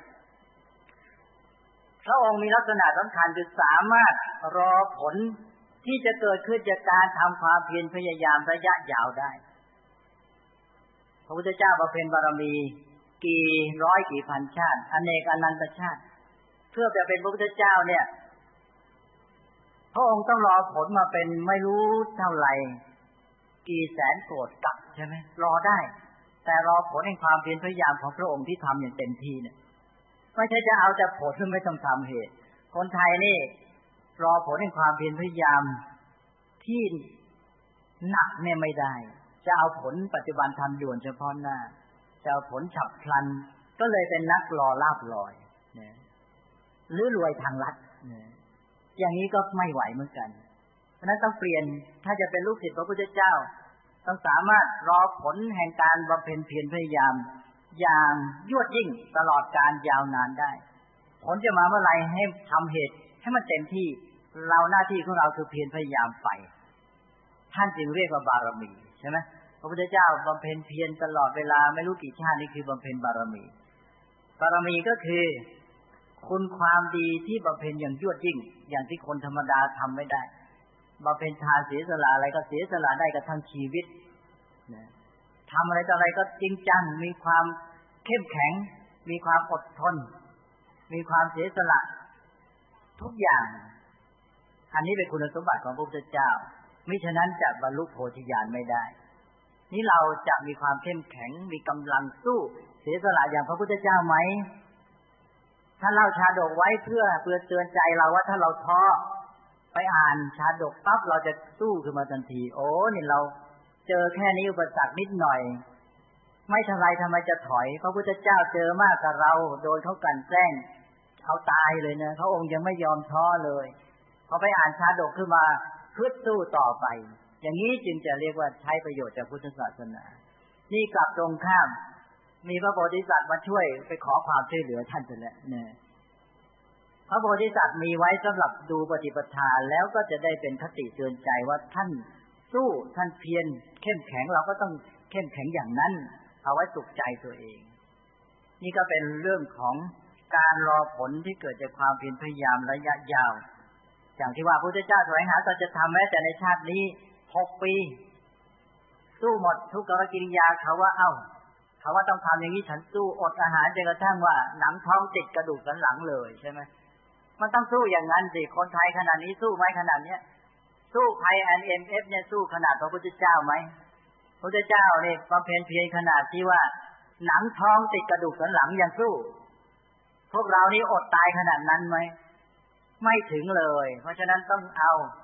พระองค์มีลักษณะสำคัญคือสามารถรอผลที่จะเกิดขึ้นจากการทำความเพียรพยายามระยะยาวได้พระพุทธเจ้าบำเพ็ญบารมีกี่ร้อยกี่พันชาติอเนกอนันตชาติเพื่อจะเป็นพระพุทธเจ้าเนี่ยพระองค์ต้องรอผลมาเป็นไม่รู้เท่าไหร่กี่แสนโกรธกับใช่ไหมรอได้แต่รอผลแห่งความเพียรพยายามของพระองค์ที่ทำอย่างเต็มที่เนี่ยไม่ใช่จะเอาแต่ผลไม่ต้องทำเหตุคนไทยนี่รอผลแห่งความเพียรพยายามที่หนักเนี่ยไม่ได้จะเอาผลปัจจุบันทันด่วนเฉพาะหน้าจะเอาผลฉับพลันก็เลยเป็นนักรอลาภลอยเนี่ยหรือรวยทางลัดเนี่ยอย่างนี้ก็ไม่ไหวเหมือนกันเพราะนั้นต้องเปลี่ยนถ้าจะเป็นลูกศิษย์พระพุทธเจ้าต้องสามารถรอผลแห่งการบำเพ็ญเพียรพยายามอย่างยวดยิ่งตลอดการยาวนานได้ผลจะมาเมื่อไรให้ทำเหตุให้มันเต็มที่เราหน้าที่ของเราคือเพียรพยายามไปท่านจึงเรียกว่าบารมีใช่ไหมพระพุทธเจ้าบำเพ็ญเพียรตลอดเวลาไม่รู้กี่ชาตินี่คือบำเพ็ญบารมีบารมีก็คือคุณความดีที่บำเพ็ญอย่างยวดยิ่งอย่างที่คนธรรมดาทำไม่ได้บำเพ็ญทานเสียสละอะไรก็เสียสละได้กับทั้งชีวิตนะทำอะไรต่ออะไรก็จริงจังมีความเข้มแข็งมีความอดทนมีความเสียสละทุกอย่างอันนี้เป็นคุณสมบัติของพระพุทธเจ้ามิฉะนั้นจะบรรลุโพธิญาณไม่ได้นี่เราจะมีความเข้มแข็งมีกำลังสู้เสียสละอย่างพระพุทธเจ้าไหมถ้าเราชาดกไว้เพื่อเพื่อเตือนใจเราว่าถ้าเราท้อไปอ่านชาดกปั๊บเราจะสู้ขึ้นมาทันทีโอ้นี่เราเจอแค่นี้อุปสรรคนิดหน่อยไม่ทำไรทำไมจะถอยพระพุทธเจ้าเจอมากกับเราโดนเขากลั่นแกล้งเขาตายเลยนะพระองค์ยังไม่ยอมท้อเลยพอไปอ่านชาดกขึ้นมาฮึดสู้ต่อไปอย่างนี้จึงจะเรียกว่าใช้ประโยชน์จากพุทธศาสนานี่กลับตรงข้ามมีพระโพธิสัตว์มาช่วยไปขอความช่วยเหลือท่านเสร็จแล้วเนี่ยพระโพธิสัตว์มีไว้สำหรับดูปฏิปทาแล้วก็จะได้เป็นคติเตือนใจว่าท่านสู้ท่านเพียรเข้มแข็งเราก็ต้องเข้มแข็งอย่างนั้นเอาไว้สุขใจตัวเองนี่ก็เป็นเรื่องของการรอผลที่เกิดจากความเพียรพยายามระยะยาวอย่างที่ว่าพระพุทธเจ้าแสวงหาสัจธรรมแม้แต่ในชาตินี้หกปีสู้หมดทุกกรกิริยาเขาว่าเอ้าเขาว่าต้องทำอย่างนี้ฉันสู้อดอาหารจนกระทั่งว่าหนังท้องติดกระดูกสันหลังเลยใช่ไหมมันต้องสู้อย่างนั้นสิคนไทยขนาดนี้สู้ไหมขนาดเนี้ยสู้ไทย ไอ เอ็ม เอฟ เนี่ยสู้ขนาดพระพุทธเจ้าไหมพระพุทธเจ้าเนี่ยบำเพ็ญเพียรขนาดที่ว่าหนังท้องติดกระดูกสันหลังยังสู้พวกเรานี่อดตายขนาดนั้นไหมไม่ถึงเลยเพราะฉะนั้นต้องเอา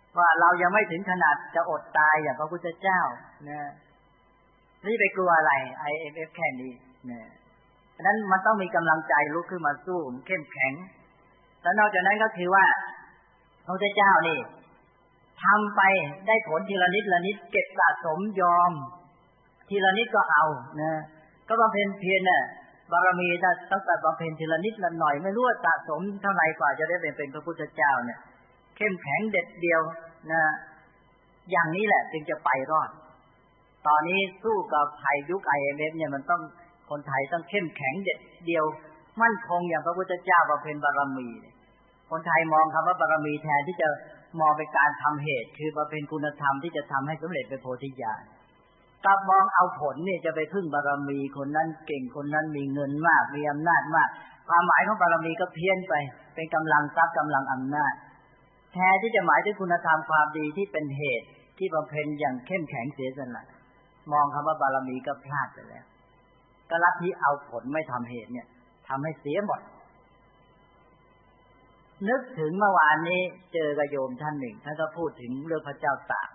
ว่าเรายังไม่ถึงขนาดจะอดตายอย่างพระพุทธเจ้านะนี่ไปกลัวอะไร ไอ เอ็ม เอฟ แค่นี้นะฉะนั้นมันต้องมีกำลังใจลุกขึ้นมาสู้เข้มแข็งแล้วนอกจากนั้นก็คือว่าพระพุทธเจ้านี่ทำไปได้ผลทีละนิดละนิดเก็บสะสมยอมทีละนิดก็เอานะก็บำเพ็ญเพียรเนี่ยบารมีตั้งแต่บำเพ็ญทีละนิดละหน่อยไม่รู้ว่าสะสมเท่าไหร่กว่าจะได้เป็นเป็นพระพุทธเจ้าเนี่ยเข้มแข็งเด็ดเดียวนะอย่างนี้แหละจึงจะไปรอดตอนนี้สู้กับไทยยุค ไอ เอ็ม เอฟ เนี่ยมันต้องคนไทยต้องเข้มแข็งเด็ดเดียวมั่นคงอย่างพระพุทธเจ้าบำเพ็ญบารมีคนไทยมองคำว่าบารมีแทนที่จะมองเป็นการทำเหตุคือบำเพ็ญคุณธรรมที่จะทำให้สำเร็จเป็นโพธิญาณกลับมองเอาผลเนี่ยจะไปพึ่งบารมีคนนั้นเก่งคนนั้นมีเงินมากมีอำนาจมากความหมายของบารมีก็เพี้ยนไปเป็นกำลังทรัพย์กำลังอำนาจแทนที่จะหมายถึงคุณธรรมความดีที่เป็นเหตุที่บำเพ็ญอย่างเข้มแข็งเสียสละมองคำว่าบารมีก็พลาดไปแล้วก็ลัทธิเอาผลไม่ทำเหตุเนี่ยทำให้เสียหมดนึกถึงเมื่อวานนี้เจอกับโยมท่านหนึ่งท่านก็พูดถึงเรื่องพระเจ้าตาก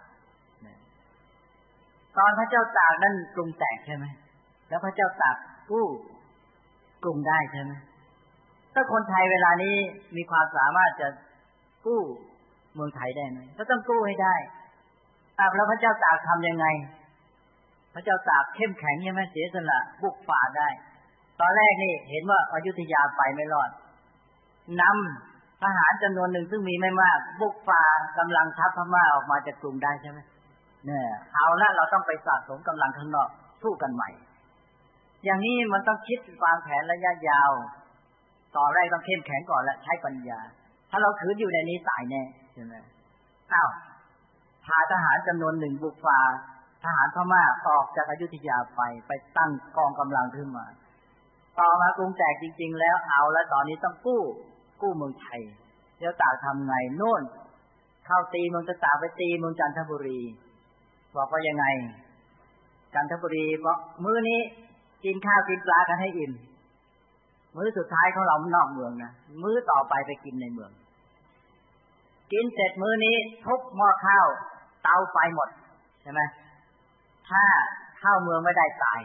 ตอนพระเจ้าตากนั้นกรุงแตกใช่ไหมแล้วพระเจ้าตากกู้กรุงได้ใช่ไหมถ้าคนไทยเวลานี้มีความสามารถจะกู้เมืองไทยได้ไหมก็ต้องกู้ให้ได้แล้วพระเจ้าตากทำยังไงพระเจ้าตากเข้มแข็งใช่ไหมเสียสละบุกฝ่าได้ตอนแรกนี่เห็นว่าอยุธยาไปไม่รอดนำทหารจำนวนหนึ่งซึ่งมีไม่มากบุกฝ่ากำลังทัพพม่าออกมาจากกรุงได้ใช่ไหมเนี่ยเอาละเราต้องไปสะสมกำลังข้างนอกสู้กันใหม่อย่างนี้มันต้องคิดวางแผนระยะยาวต่อแรกต้องเข้มแข็งก่อนและใช้ปัญญาถ้าเราขืนอยู่ในนี้ตายแน่ใช่ไหมอ้าวพาทหารจำนวนหนึ่งบุกฝ่าทหารพม่าออกจากอยุธยาไปไปตั้งกองกำลังขึ้นมาต่อมากรุงแตกจริงๆแล้วเอาแล้วตอนนี้ต้องกู้กู้เมืองไทยแล้วตากทำไงโน่นเข้าตีเมืองตากไปตีเมืองจันทบุรีบอกว่ายังไงจันทบุรีบอกมื้อนี้กินข้าวกินปลากันให้อิ่มมื้อสุดท้ายของเรานอกเมืองนะมื้อต่อไปไปกินในเมืองกินเสร็จมื้อนี้ทุบหม้อข้าวเตาไฟหมดใช่ไหมถ้าเข้าเมืองไม่ได้ตาย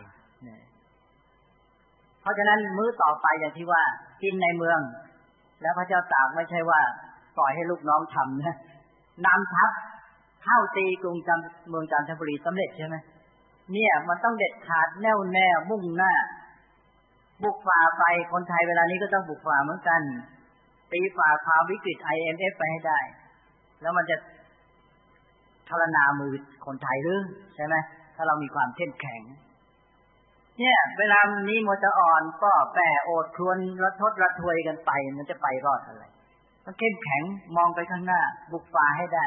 เพราะฉะนั้นมื้อต่อไปอย่างที่ว่ากินในเมืองแล้วพระเจ้าตากไม่ใช่ว่าปล่อยให้ลูกน้องทำนะนำทัพเข้าตีกรุงจันทเมืองจันทบุรีสำเร็จใช่ไหมเนี่ยมันต้องเด็ดขาดแน่วแน่มุ่งหน้าบุกฝ่าไปคนไทยเวลานี้ก็ต้องบุกฝ่าเหมือนกันตีฝ่าความวิกฤต ไอ เอ็ม เอฟ ไปให้ได้แล้วมันจะทรณามือคนไทยหรือใช่ไหมถ้าเรามีความเข้มแข็งเนี่ยเวลานี้มัวจะอ่อนก็แปรโอดครวญระทดระทวยกันไปมันจะไปรอดอะไรต้องเข้มแข็งมองไปข้างหน้าบุกฝ่าให้ได้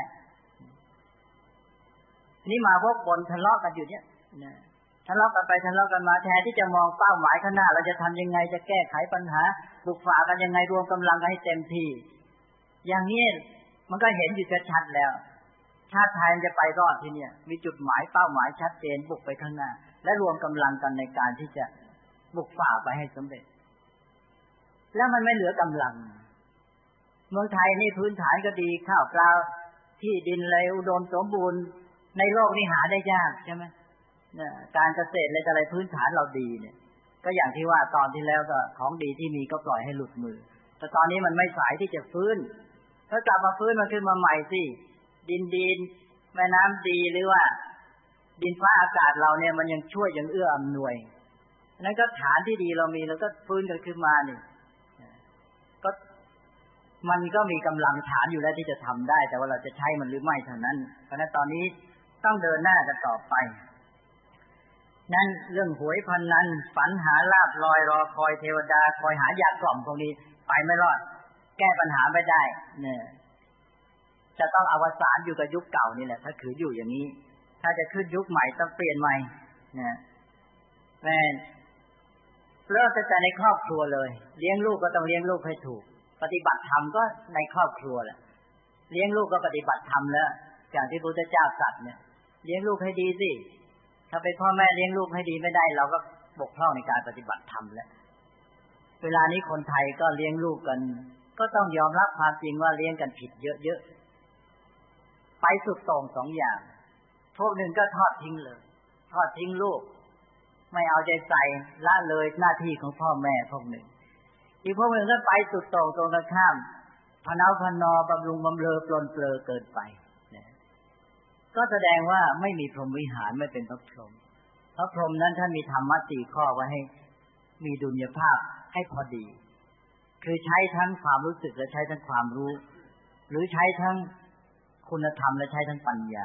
นี่มาพวกบนทะเลาะกันอยู่เนี่ยทะเลาะกันไปทะเลาะกันมาแทนที่จะมองเป้าหมายข้างหน้าเราจะทำยังไงจะแก้ไขปัญหาบุกฝ่ากันยังไงรวมกำลังกันให้เต็มที่อย่างนี้มันก็เห็นอยู่ชัดๆแล้วชาติไทยจะไปรอดที่เนี่ยมีจุดหมายเป้าหมายชัดเจนบุกไปข้างหน้าและรวมกำลังกันในการที่จะบุกฝ่าไปให้สำเร็จแล้วมันไม่เหลือกำลังเมืองไทยนี่พื้นฐานก็ดีข้าวปลาที่ดินอะไรอุดมสมบูรณ์ในโลกนี้หาได้ยากใช่ไหมเนี่ยการเกษตรอะไรอะไรพื้นฐานเราดีเนี่ยก็อย่างที่ว่าตอนที่แล้วก็ของดีที่มีก็ปล่อยให้หลุดมือแต่ตอนนี้มันไม่สายที่จะฟื้นถ้ากลับมาฟื้นมันขึ้นมาใหม่สิดินดินแม่น้ำดีหรือว่าดินฟ้าอากาศเราเนี่ยมันยังช่วยยังเอื้ออำนวยนั้นก็ฐานที่ดีเรามีแล้วก็ฟื้นกันขึ้นมานี่ก็มันก็มีกำลังฐานอยู่แล้วที่จะทำได้แต่ว่าเราจะใช้มันหรือไม่เท่านั้นเพราะฉะนั้นตอนนี้ต้องเดินหน้ากันต่อไปนั่นเรื่องหวยพันนั้นฝันหาลาภลอยรอคอยเทวดาคอยหายากล่อมพวกนี้ไปไม่รอดแก้ปัญหาไม่ได้เนี่ยจะต้องอวสานอยู่กับยุคเก่านี่แหละถ้าคืออยู่อย่างนี้ถ้าจะขึ้นยุคใหม่ต้องเปลี่ยนใหม่เนี่ยแม่เริ่มตั้งแต่ในครอบครัวเลยเลี้ยงลูกก็ต้องเลี้ยงลูกให้ถูกปฏิบัติธรรมก็ในครอบครัวแหละเลี้ยงลูกก็ปฏิบัติธรรมแล้วอย่างที่พระพุทธเจ้าตรัสเนี่ยเลี้ยงลูกให้ดีสิถ้าเป็นพ่อแม่เลี้ยงลูกให้ดีไม่ได้เราก็บกพร่องในการปฏิบัติธรรมแล้วเวลานี้คนไทยก็เลี้ยงลูกกันก็ต้องยอมรับความจริงว่าเลี้ยงกันผิดเยอะๆไปสุดโต่งสองอย่างพวกหนึ่งก็ทอดทิ้งเลยทอดทิ้งลูกไม่เอาใจใส่ละเลยหน้าที่ของพ่อแม่พวกหนึ่งอีกพวกหนึ่งก็ไปสุดโต่งตรงกันข้ามพะเนาพะนอบำรุงบำเรอปลนเปลือเกินไปก็แสดงว่าไม่มีพรหมวิหารไม่เป็นพระพรหมพระพรหมนั้นท่านมีธรรมะสี่ข้อไว้ให้มีดุลยภาพให้พอดีคือใช้ทั้งความรู้สึกและใช้ทั้งความรู้หรือใช้ทั้งคุณธรรมและใช้ทั้งปัญญา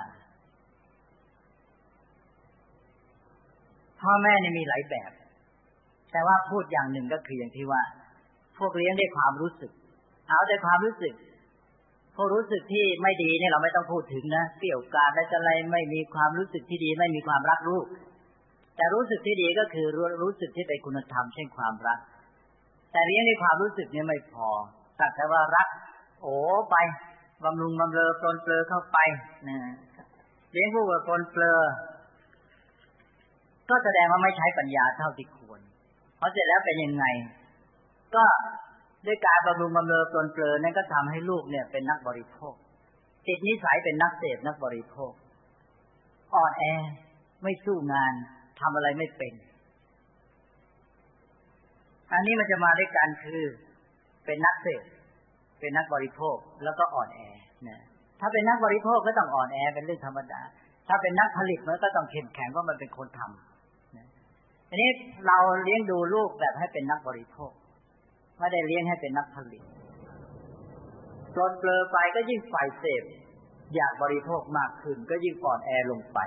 พ่อแม่นี่มีหลายแบบแต่ว่าพูดอย่างหนึ่งก็คืออย่างที่ว่าพวกเลี้ยงด้วยความรู้สึกเอาแต่ความรู้สึกพวกรู้สึกที่ไม่ดีเนี่ยเราไม่ต้องพูดถึงนะเกี่ยวกับอะไรอะไรไม่มีความรู้สึกที่ดีไม่มีความรักลูกแต่รู้สึกที่ดีก็คือรู้สึกที่เป็นคุณธรรมเช่นความรักแต่เลี้ยงด้วยความรู้สึกเนี่ยไม่พอสักแต่ว่ารักโอ้ไปบำรุงบำเรอปลนเปลือเข้าไปนะเลี้ยงผู้กับปลนเปลือก็แสดงว่าไม่ใช้ปัญญาเท่าที่ควรเพราะเสร็จแล้วเป็นยังไงก็ด้วยการบำรุงบำเรอปลนเปลือนั่นก็ทำให้ลูกเนี่ยเป็นนักบริโภคติดนิสัยเป็นนักเสพนักบริโภคอ่อนแอไม่สู้งานทำอะไรไม่เป็นอันนี้มันจะมาด้วยกันคือเป็นนักเสพเป็นนักบริโภคแล้วก็อ่อนแอนะถ้าเป็นนักบริโภคก็ต้องอ่อนแอเป็นเรื่องธรรมดาถ้าเป็นนักผลิตมันก็ต้องเข้มแข็งเพราะมันเป็นคนทำนะอันนี้เราเลี้ยงดูลูกแบบให้เป็นนักบริโภคไม่ได้เลี้ยงให้เป็นนักผลิตปลนเปลือไปก็ยิ่งฝ่ายเสพอยากบริโภคมากขึ้นก็ยิ่งอ่อนแอลงไป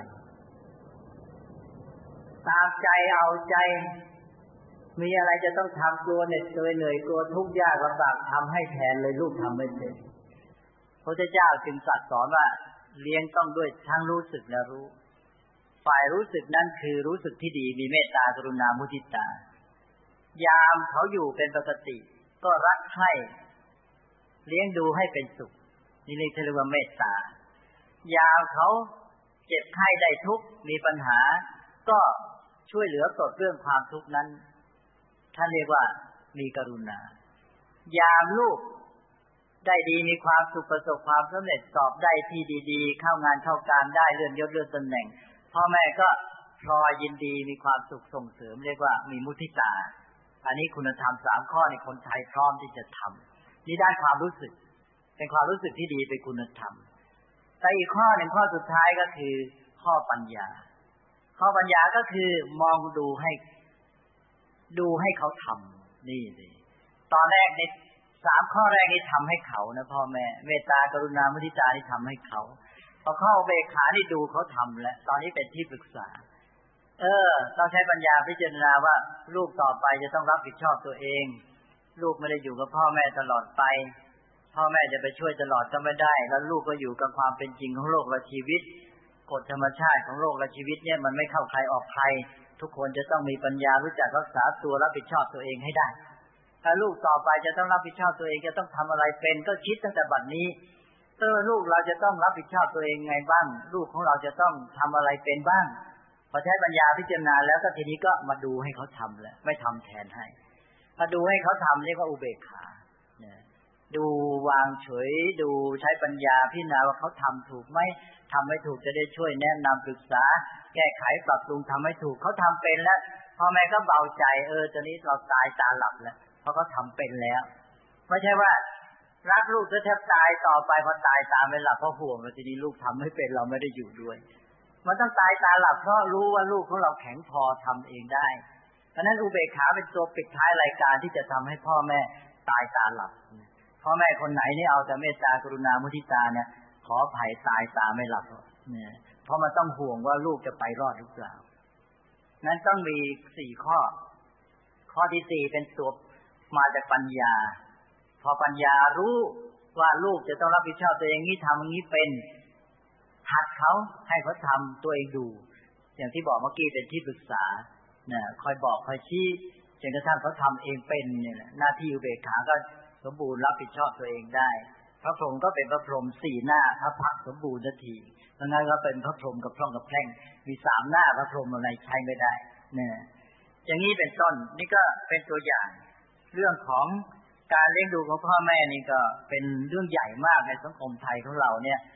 ตามใจเอาใจมีอะไรจะต้องทำกลัวเหน็ดเหนื่อยกลัวทุกข์ยากลำบากทำให้แทนเลยลูกทำไม่เป็นพระเจ้าจึงตรัสสอนว่าเลี้ยงต้องด้วยทั้งรู้สึกและรู้ฝ่ายรู้สึกนั้นคือรู้สึกที่ดีมีเมตตากรุณามุทิตายามเขาอยู่เป็นปกติก็รักใคร่เลี้ยงดูให้เป็นสุขนี่เรียกว่าเมตตายามเขาเจ็บไข้ได้ทุกข์มีปัญหาก็ช่วยเหลือปลดเรื่องความทุกข์นั้นท่านเรียกว่ามีกรุณายามลูกได้ดีมีความสุขประสบความสำเร็จสอบได้ที่ดีๆเข้างานเข้าการได้เลื่อนยศเลื่อนตำแหน่งพ่อแม่ก็พลอยยินดีมีความสุขส่งเสริมเรียกว่ามีมุทิตาอันนี้คุณธรรมสามข้อในคนไทยพร้อมที่จะทำนี่ด้านความรู้สึกเป็นความรู้สึกที่ดีเป็นคุณธรรมแต่อีกข้อหนึ่งข้อสุดท้ายก็คือข้อปัญญาข้อปัญญาก็คือมองดูให้ดูให้เขาทำนี่สิตอนแรกในสามข้อแรกนี่ทำให้เขานะพ่อแม่เมตตากรุณามุทิตานี่ทำให้เขาพอเข้าเบกขานี่ดูเขาทำแล้วตอนนี้เป็นที่ปรึกษาเออต้องใช้ปัญญาพิจารณาว่าลูกต่อไปจะต้องรับผิดชอบตัวเองลูกไม่ได้อยู่กับพ่อแม่ตลอดไปพ่อแม่จะไปช่วยตลอดก็ไม่ได้แล้วลูกก็อยู่กับความเป็นจริงของโลกและชีวิตกฎธรรมชาติของโลกและชีวิตเนี่ยมันไม่เข้าใครออกใครทุกคนจะต้องมีปัญญารู้จักรักษาตัวรับผิดชอบตัวเองให้ได้ถ้าลูกต่อไปจะต้องรับผิดชอบตัวเองจะต้องทำอะไรเป็นก็คิดตั้งแต่บัดนี้เออลูกเราจะต้องรับผิดชอบตัวเองไงบ้างลูกของเราจะต้องทำอะไรเป็นบ้างพอใช้ปัญญาพิจารณาแล้วก็ทีนี้ก็มาดูให้เขาทำแล้วไม่ทำแทนให้มาดูให้เขาทำเรียกว่าอุเบกขาเนี่ยดูวางเฉยดูใช้ปัญญาพิจารณาว่าเขาทำถูกไหมทำไม่ถูกจะได้ช่วยแนะนำปรึกษาแก้ไขปรับปรุงทำให้ถูกเขาทำเป็นแล้วพ่อแม่ก็เบาใจเออตอนนี้เราตายตาหลับแล้วเพราะเขาทำเป็นแล้วไม่ใช่ว่ารักลูกจะแทบตายต่อไปพอตายตาไม่หลับเพราะห่วงว่าทีนี้ลูกทำไม่เป็นเราไม่ได้อยู่ด้วยมันต้องตายตาหลับเพราะรู้ว่าลูกของเราแข็งพอทำเองได้เพราะนั้นอุเบกขาเป็นตัวปิดท้ายรายการที่จะทำให้พ่อแม่ตายตาหลับพ่อแม่คนไหนนี่เอาแต่เมตตากรุณามุทิตาเนี่ยขออภัยตายตาไม่หลับเนี่ยเพราะมันต้องห่วงว่าลูกจะไปรอดหรือเปล่านั้นต้องมีสี่ข้อข้อที่สี่เป็นตัวมาจากปัญญาพอปัญญารู้ว่าลูกจะต้องรับผิดชอบตัวเองนี่ทำอย่างนี้เป็นหัดเขาให้เขาทำตัวเองดูอย่างที่บอกเมื่อกี้เป็นที่ปรึกษาเนี่ยคอยบอกคอยชี้จนกระทั่งเขาทำเองเป็นเนี่ยแหละหน้าที่อุเบกขาก็สมบูรณ์รับผิดชอบตัวเองได้พระพรหมก็เป็นพระพรหมสี่หน้าพระพักสมบูรณ์นาทีดังนั้นก็เป็นพระพรหมกับพร่องกับแพร่งมีสามหน้าพระพรหมอะไรใช้ไม่ได้เนี่ยอย่างนี้เป็นต้นนี่ก็เป็นตัวอย่างเรื่องของการเลี้ยงดูของพ่อแม่นี่ก็เป็นเรื่องใหญ่มากในสังคมไทยของเราเนี่ย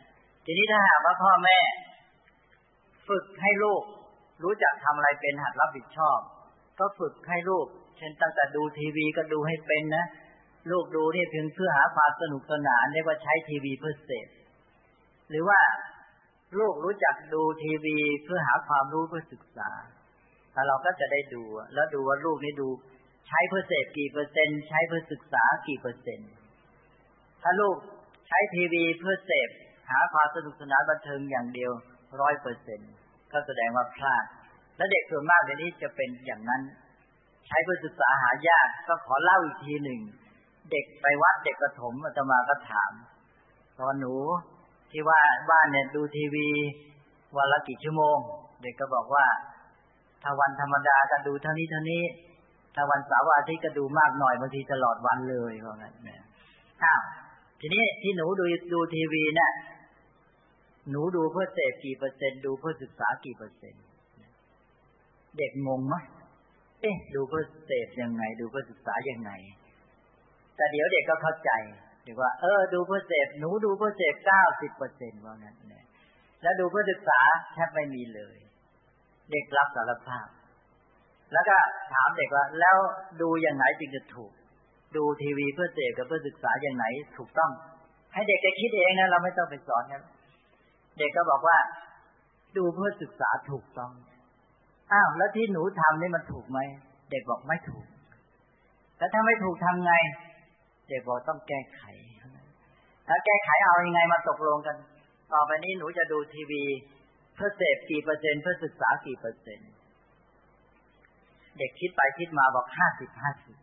ทีนี้ถ้าหากว่าพ่อแม่ฝึกให้ลูกรู้จักทำอะไรเป็นหัดรับผิดชอบก็ฝึกให้ลูกเช่นตั้งแต่ดูทีวีก็ดูให้เป็นนะลูกดูนี่เพียงเพื่อหาความสนุกสนานเรียกว่าใช้ทีวีเพื่อเสพหรือว่าลูกรู้จักดูทีวีเพื่อหาความรู้เพื่อศึกษาแต่เราก็จะได้ดูแล้วดูว่าลูกนี่ดูใช้เพื่อเสพกี่เปอร์เซ็นต์ใช้เพื่อศึกษากี่เปอร์เซ็นต์ถ้าลูกใช้ทีวีเพื่อเสพหาความสนุกสนานบันเทิงอย่างเดียว ร้อยเปอร์เซ็นต์ ก็แสดงว่าพลาดและเด็กส่วนมากเดี๋ยวนี้จะเป็นอย่างนั้นใช้เพื่อศึกษาหายากก็ขอเล่าอีกทีหนึ่งเด็กไปวัดเด็กประถมอาตมาก็ถามตอนหนูที่ว่าบ้านเนี่ยดูทีวีวันละกี่ชั่วโมงเด็กก็บอกว่าถ้าวันธรรมดาก็ดูเท่านี้เท่านี้ถ้าวันเสาร์อาทิตย์ก็ดูมากหน่อยบางทีตลอดวันเลยว่างั้นนะอ้าวทีนี้ที่หนูดูดูทีวีเนี่ยหนูดูเพื่อเสพกี่เปอร์เซ็นต์ดูเพื่อศึกษากี่เปอร์เซ็นต์เด็กงงมั้ยเอ๊ะดูเพื่อเสพยังไงดูเพื่อศึกษายังไงแต่เดี๋ยวเด็กก็เข้าใจเด็กว่าเออดูเพื่อเสพหนูดูเพื่อเสพ เก้าสิบเปอร์เซ็นต์ ว่างั้นนะแล้วดูเพื่อศึกษาแทบไม่มีเลยเด็กรับสารภาพแล้วก็ถามเด็กว่าแล้วดูอย่างไหนจึงจะถูกดูทีวีเพื่อเสพกับเพื่อศึกษาอย่างไหนถูกต้องให้เด็กแกคิดเองนะเราไม่ต้องไปสอนกันเด็กก็บอกว่าดูเพื่อศึกษาถูกต้องอ้าวแล้วที่หนูทำนี่มันถูกไหมเด็กบอกไม่ถูกแล้วถ้าไม่ถูกทำไงเด็กบอกต้องแก้ไขถ้าแก้ไขเอายังไงมาตกลงกันต่อไปนี้หนูจะดูทีวีเพื่อเสพกี่เปอร์เซ็นต์เพื่อศึกษากี่เปอร์เซ็นต์เด็กคิดไปคิดมาบอกห้าสิบ ห้าสิบ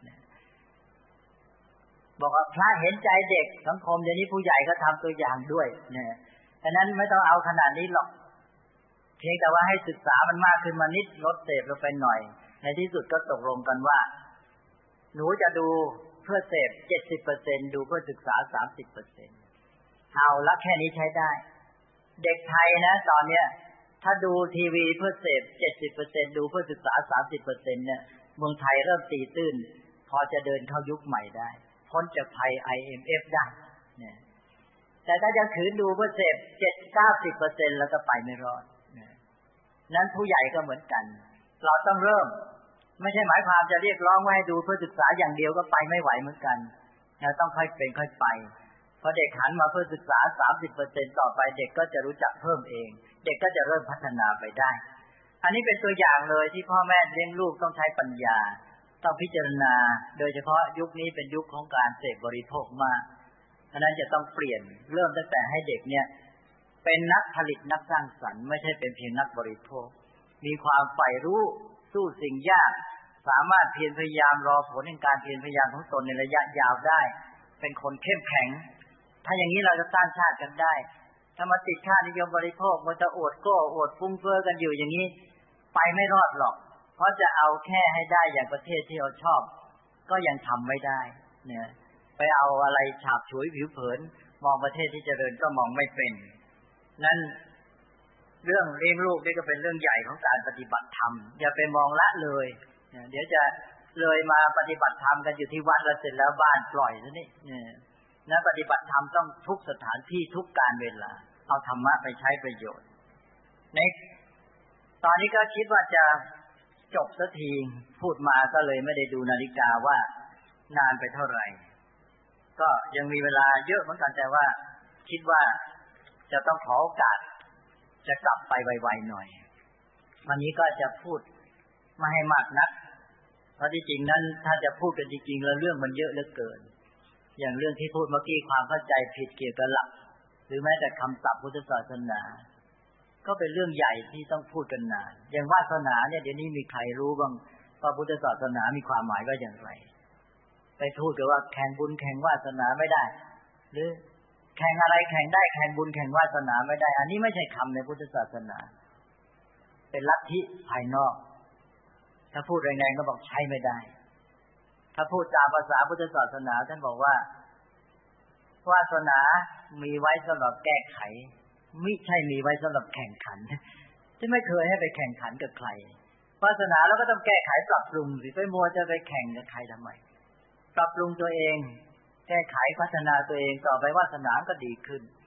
บอกว่าพระเห็นใจเด็กสังคมเดี๋ยวนี้ผู้ใหญ่ก็ทำตัวอย่างด้วยเนี่ยฉะนั้นไม่ต้องเอาขนาดนี้หรอกเพียงแต่ว่าให้ศึกษามันมากขึ้นมานิดลดเสพลงไปหน่อยในที่สุดก็ตกลงกันว่าหนูจะดูเพื่อเสพ เจ็ดสิบเปอร์เซ็นต์ ดูเพื่อศึกษา สามสิบเปอร์เซ็นต์ เอาละแค่นี้ใช้ได้เด็กไทยนะตอนเนี้ยถ้าดูทีวีเพื่อเสพ เจ็ดสิบเปอร์เซ็นต์ ดูเพื่อศึกษา สามสิบเปอร์เซ็นต์ เนี่ยเมืองไทยเริ่มตีตื้นพอจะเดินเข้ายุคใหม่ได้พ้นจากภัย ไอ เอ็ม เอฟ ได้เนี่ยแต่ถ้ายังขืนดูเพื่อเสพ เจ็ดสิบ เก้าสิบเปอร์เซ็นต์ แล้วก็ไปไม่รอดนั้นผู้ใหญ่ก็เหมือนกันเราต้องเริ่มไม่ใช่หมายความจะเรียกร้องว่าให้ดูเพื่อศึกษาอย่างเดียวก็ไปไม่ไหวเหมือนกันเราต้องค่อยเป็นค่อยไปพอเด็กหันมาเพื่อศึกษา สามสิบเปอร์เซ็นต์ ต่อไปเด็กก็จะรู้จักเพิ่มเองเด็กก็จะเริ่มพัฒนาไปได้อันนี้เป็นตัวอย่างเลยที่พ่อแม่เลี้ยงลูกต้องใช้ปัญญาต้องพิจารณาโดยเฉพาะยุคนี้เป็นยุคของการเสพบริโภคมากฉะนั้นจะต้องเปลี่ยนเริ่มตั้งแต่ให้เด็กเนี่ยเป็นนักผลิตนักสร้างสรรค์ไม่ใช่เป็นเพียงนักบริโภคมีความใฝ่รู้สู้สิ่งยากสามารถเพียรพยายามรอผลในการเพียรพยายามของตนในระยะยาวได้เป็นคนเข้มแข็งถ้าอย่างนี้เราจะสร้างชาติกันได้ถ้ามาติดค่านิยมบริโภคมันจะอวดโก้อวดฟุ้งเฟ้อกันอยู่อย่างนี้ไปไม่รอดหรอกเพราะจะเอาแค่ให้ได้อย่างประเทศที่เราชอบก็ยังทำไม่ได้เนี่ยไปเอาอะไรฉาบฉวยผิวเผินมองประเทศที่เจริญก็มองไม่เป็นนั่นเรื่องเลี้ยงลูกนี่ก็เป็นเรื่องใหญ่ของการปฏิบัติธรรมอย่าไปมองละเลยเดี๋ยวจะเลยมาปฏิบัติธรรมกันอยู่ที่วัดแล้วเสร็จแล้วบ้านปล่อยซะนี่เนี่ยนะปฏิบัติธรรมต้องทุกสถานที่ทุกกาลเวลาเอาธรรมะไปใช้ประโยชน์ในตอนนี้ก็คิดว่าจะจบสักทีพูดมาก็เลยไม่ได้ดูนาฬิกาว่านานไปเท่าไหร่ก็ยังมีเวลาเยอะเหมือนกันแต่ว่าคิดว่าจะต้องขอโอกาสจะกลับไปไวๆหน่อยวันนี้ก็จะพูดไม่ให้มากนักเพราะที่จริงนั้นถ้าจะพูดกันจริงๆแล้วเรื่องมันเยอะเหลือเกินอย่างเรื่องที่พูดเมื่อกี้ความเข้าใจผิดเกี่ยวกับหลักหรือแม้แต่คำศัพท์พุทธศาสนาก็เป็นเรื่องใหญ่ที่ต้องพูดกันนานอย่างวาสนาเนี่ยเดี๋ยวนี้มีใครรู้บ้างว่าพุทธศาสนามีความหมายว่าอย่างไรไปพูดกันว่าแข่งบุญแข่งวาสนาไม่ได้หรือแข่งอะไรแข่งได้แข่งบุญแข่งวาสนาไม่ได้อันนี้ไม่ใช่คำในพุทธศาสนาเป็นลัทธิภายนอกถ้าพูดแรงๆก็บอกใช้ไม่ได้ถ้าพูดตามภาษาพุทธศาสนาท่านบอกว่าวาสนามีไว้สำหรับแก้ไขไม่ใช่มีไว้สำหรับแข่งขันที่ไม่เคยให้ไปแข่งขันกับใครวาสนาแล้วก็ต้องแก้ไขปรับปรุงสิไปมัวจะไปแข่งกับใครทำไมปรับปรุงตัวเองแก้ไขพัฒนาตัวเองต่อไปวาสนาก็ดีขึ้น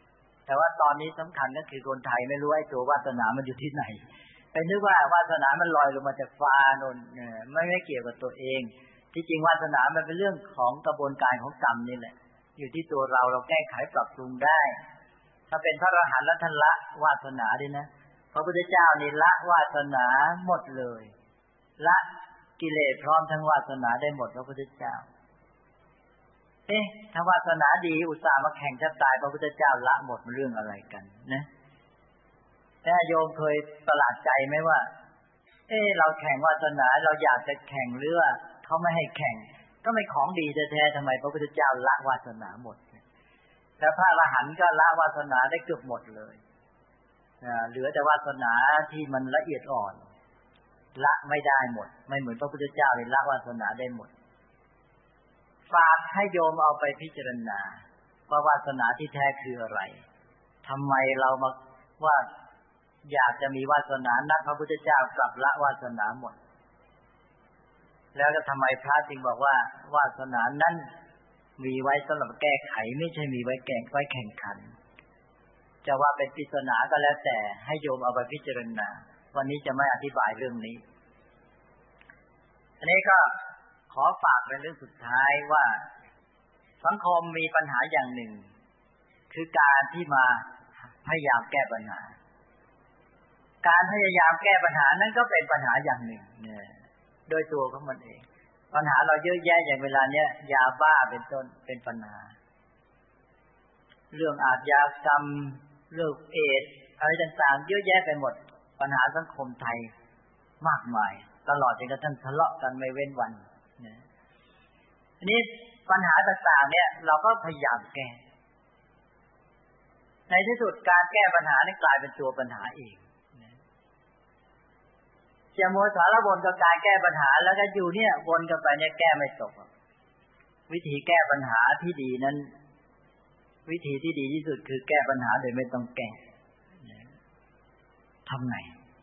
แต่ว่าตอนนี้สำคัญก็คือคนไทยไม่รู้ไอ้ตัววาสนามันอยู่ที่ไหนไปนึกว่าวาสนามันลอยลงมาจากฟ้าโน่นเนี่ยไม่ไม่เกี่ยวกับตัวเองที่จริงวาสนามันเป็นเรื่องของกระบวนการของกรรมนี่แหละอยู่ที่ตัวเราเราแก้ไขปรับปรุงได้ถ้าเป็นพระอรหันต์ละท่านละวาสนาดินะพระพุทธเจ้านี่ละวาสนาหมดเลยละกิเลสพร้อมทั้งวาสนาได้หมดพระพุทธเจ้าเอ๊ะถ้าวาสนาดีอุตส่าห์มาแข่งจะตายพระพุทธเจ้าละหมดมันเรื่องอะไรกันนะแต่โยมเคยประหลาดใจไหมว่าเอ๊ะเราแข่งวาสนาเราอยากจะแข่งหรือว่าเขาไม่ให้แข่งก็ไม่ของดีแท้ๆทำไมพระพุทธเจ้าละวาสนาหมดแต่พระอรหันต์ก็ละวาสนาได้เกือบหมดเลยเหลือแต่วาสนาที่มันละเอียดอ่อนละไม่ได้หมดไม่เหมือนพระพุทธเจ้าเลยละวาสนาได้หมดฝากให้โยมเอาไปพิจารณาว่าวาสนาที่แท้คืออะไรทำไมเรามาว่าอยากจะมีวาสนานักพระพุทธเจ้ากลับละวาสนาหมดแล้วก็ทำไมพระจึงบอกว่าวาสนานั้นมีไว้สำหรับแก้ไขไม่ใช่มีไว้แข่งไว้แข่งขันจะว่าเป็นปริศนาก็แล้วแต่ให้โยมเอาไปพิจารณาวันนี้จะไม่อธิบายเรื่องนี้อันนี้ก็ขอฝากเป็นเรื่องสุดท้ายว่าสังคมมีปัญหาอย่างหนึ่งคือการที่มาพยายามแก้ปัญหาการพยายามแก้ปัญหานั้นก็เป็นปัญหาอย่างหนึ่งเนี่ยโดยตัวของมันเองปัญหาเราเยอะแยะอย่างเวลาเนี้ยยาบ้าเป็นต้นเป็นปัญหาเรื่องอาชญากรรมเรื่องเอดส์อะไรต่างๆเยอะแยะไปหมดปัญหาสังคมไทยมากมายตลอดจนกระทั่งทะเลาะกันไม่เว้นวันนะทีนี้ปัญหาต่างๆเนี่ยเราก็พยายามแก้ในที่สุดการแก้ปัญหานั้นกลายเป็นตัวปัญหาเองจะมัวสารวนกับการแก้ปัญหาแล้วก็อยู่เนี่ยวนกันไปเนี่ยแก้ไม่ตกวิธีแก้ปัญหาที่ดีนั้นวิธีที่ดีที่สุดคือแก้ปัญหาโดยไม่ต้องแก้ทำไง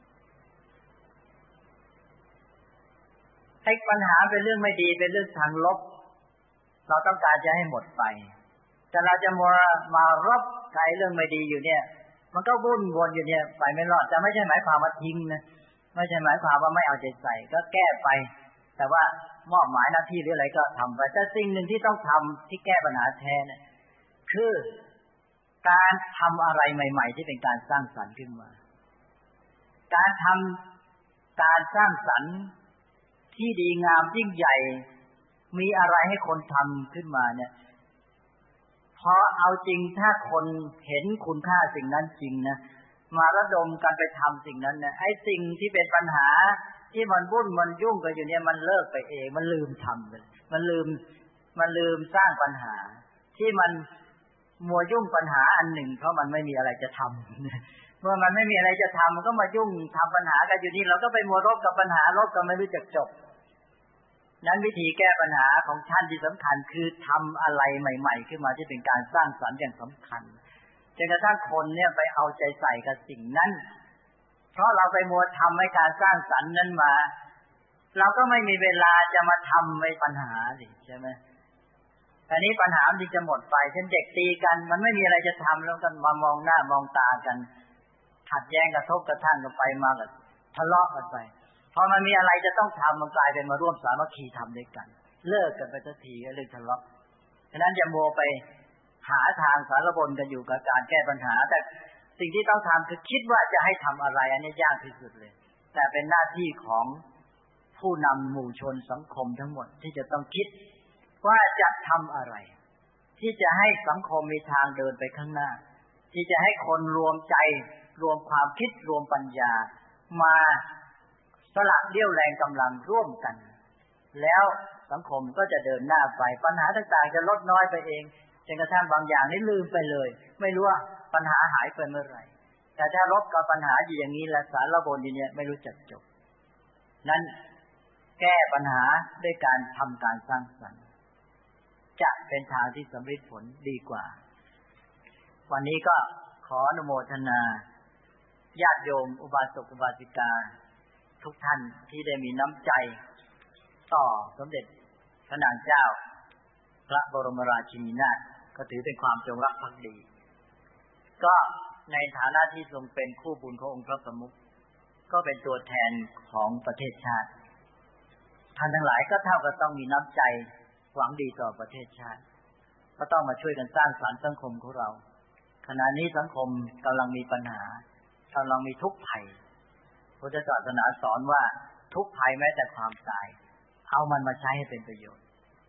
ไอ้ปัญหาเป็นเรื่องไม่ดีเป็นเรื่องทางลบเราต้องการจะให้หมดไปแต่เราจะมามารบใช้เรื่องไม่ดีอยู่เนี่ยมันก็วุ่นวนอยู่เนี่ยไปไม่รอดจะไม่ใช่หมายความว่าทิ้งนะไม่ใช่หมายความว่าไม่เอาใจใส่ก็แก้ไปแต่ว่ามอบหมายหน้าที่หรืออะไรก็ทำไปแต่สิ่งหนึ่งที่ต้องทำที่แก้ปัญหาแท้เนี่ยคือการทำอะไรใหม่ๆที่เป็นการสร้างสรรค์ขึ้นมาการทำการสร้างสรรค์ที่ดีงามยิ่งใหญ่มีอะไรให้คนทำขึ้นมาเนี่ยพอเอาจริงถ้าคนเห็นคุณค่าสิ่งนั้นจริงนะมาระดมกันไปทำสิ่งนั้นเนี่ยไอ้สิ่งที่เป็นปัญหาที่มันวุ่นมันยุ่งกันอยู่เนี่ยมันเลิกไปเองมันลืมทำเลยมันลืมมันลืมสร้างปัญหาที่มันมัวยุ่งปัญหาอันหนึ่งเพราะมันไม่มีอะไรจะทำเมื่อมันไม่มีอะไรจะทำมันก็มายุ่งทำปัญหากันอยู่นี่เราก็ไปมัวรบกับปัญหารบกันไม่รู้จักจบนั้นวิธีแก้ปัญหาของท่านที่สำคัญคือทำอะไรใหม่ๆขึ้นมาที่เป็นการสร้างสรรค์อย่างสำคัญจนกระทั่งคนเนี่ยไปเอาใจใส่กับสิ่งนั้นเพราะเราไปมัวทำให้การสร้างสรรค์นั้นมาเราก็ไม่มีเวลาจะมาทำในปัญหาสิใช่ไหมอันนี้ปัญหาที่จะหมดไปเช่นเด็กตีกันมันไม่มีอะไรจะทำแล้วกันมามองหน้ามองตากันขัดแย้งกระทบกระทั่งกันไปมากันทะเลาะกันไปพอมันมีอะไรจะต้องทำมันกลายเป็นมาร่วมสามัคคีทำด้วยกันเลิกกันไปสักทีเรื่องทะเลาะฉะนั้นอย่ามัวไปหาทางสารบนกันอยู่กับการแก้ปัญหาแต่สิ่งที่ต้องทำคือคิดว่าจะให้ทำอะไรอันนี้ยากที่สุดเลยแต่เป็นหน้าที่ของผู้นำหมู่ชนสังคมทั้งหมดที่จะต้องคิดว่าจะทำอะไรที่จะให้สังคมมีทางเดินไปข้างหน้าที่จะให้คนรวมใจรวมความคิดรวมปัญญามาสละเรี่ยวแรงกำลังร่วมกันแล้วสังคมก็จะเดินหน้าไปปัญหาต่างๆจะลดน้อยไปเองจนกระทั่งบางอย่างนี่ลืมไปเลยไม่รู้ว่าปัญหาหายไปเมื่อไหร่แต่ถ้ารบกับปัญหาอยู่อย่างนี้และสารบนอยู่เนี่ยไม่รู้จักจบนั้นแก้ปัญหาด้วยการทำการสร้างสรรค์จะเป็นทางที่สำเร็จผลดีกว่าวันนี้ก็ขออนุโมทนาญาติโยมอุบาสกอุบาสิกาทุกท่านที่ได้มีน้ำใจต่อสมเด็จพระนางเจ้าพระบรมราชินีนาถก็ถือเป็นความจงรักภักดีก็ในฐานะที่ทรงเป็นคู่บุญขององค์พระประมุขก็เป็นตัวแทนของประเทศชาติท่านทั้งหลายก็เท่ากับต้องมีน้ำใจหวังดีต่อประเทศชาติก็ต้องมาช่วยกันสร้างสรรค์สังคมของเราขณะนี้สังคมกำลังมีปัญหากำลังมีทุกข์ภัยพุทธศาสนาสอนว่าทุกข์ภัยแม้แต่ความตายเอามันมาใช้ให้เป็นประโยชน์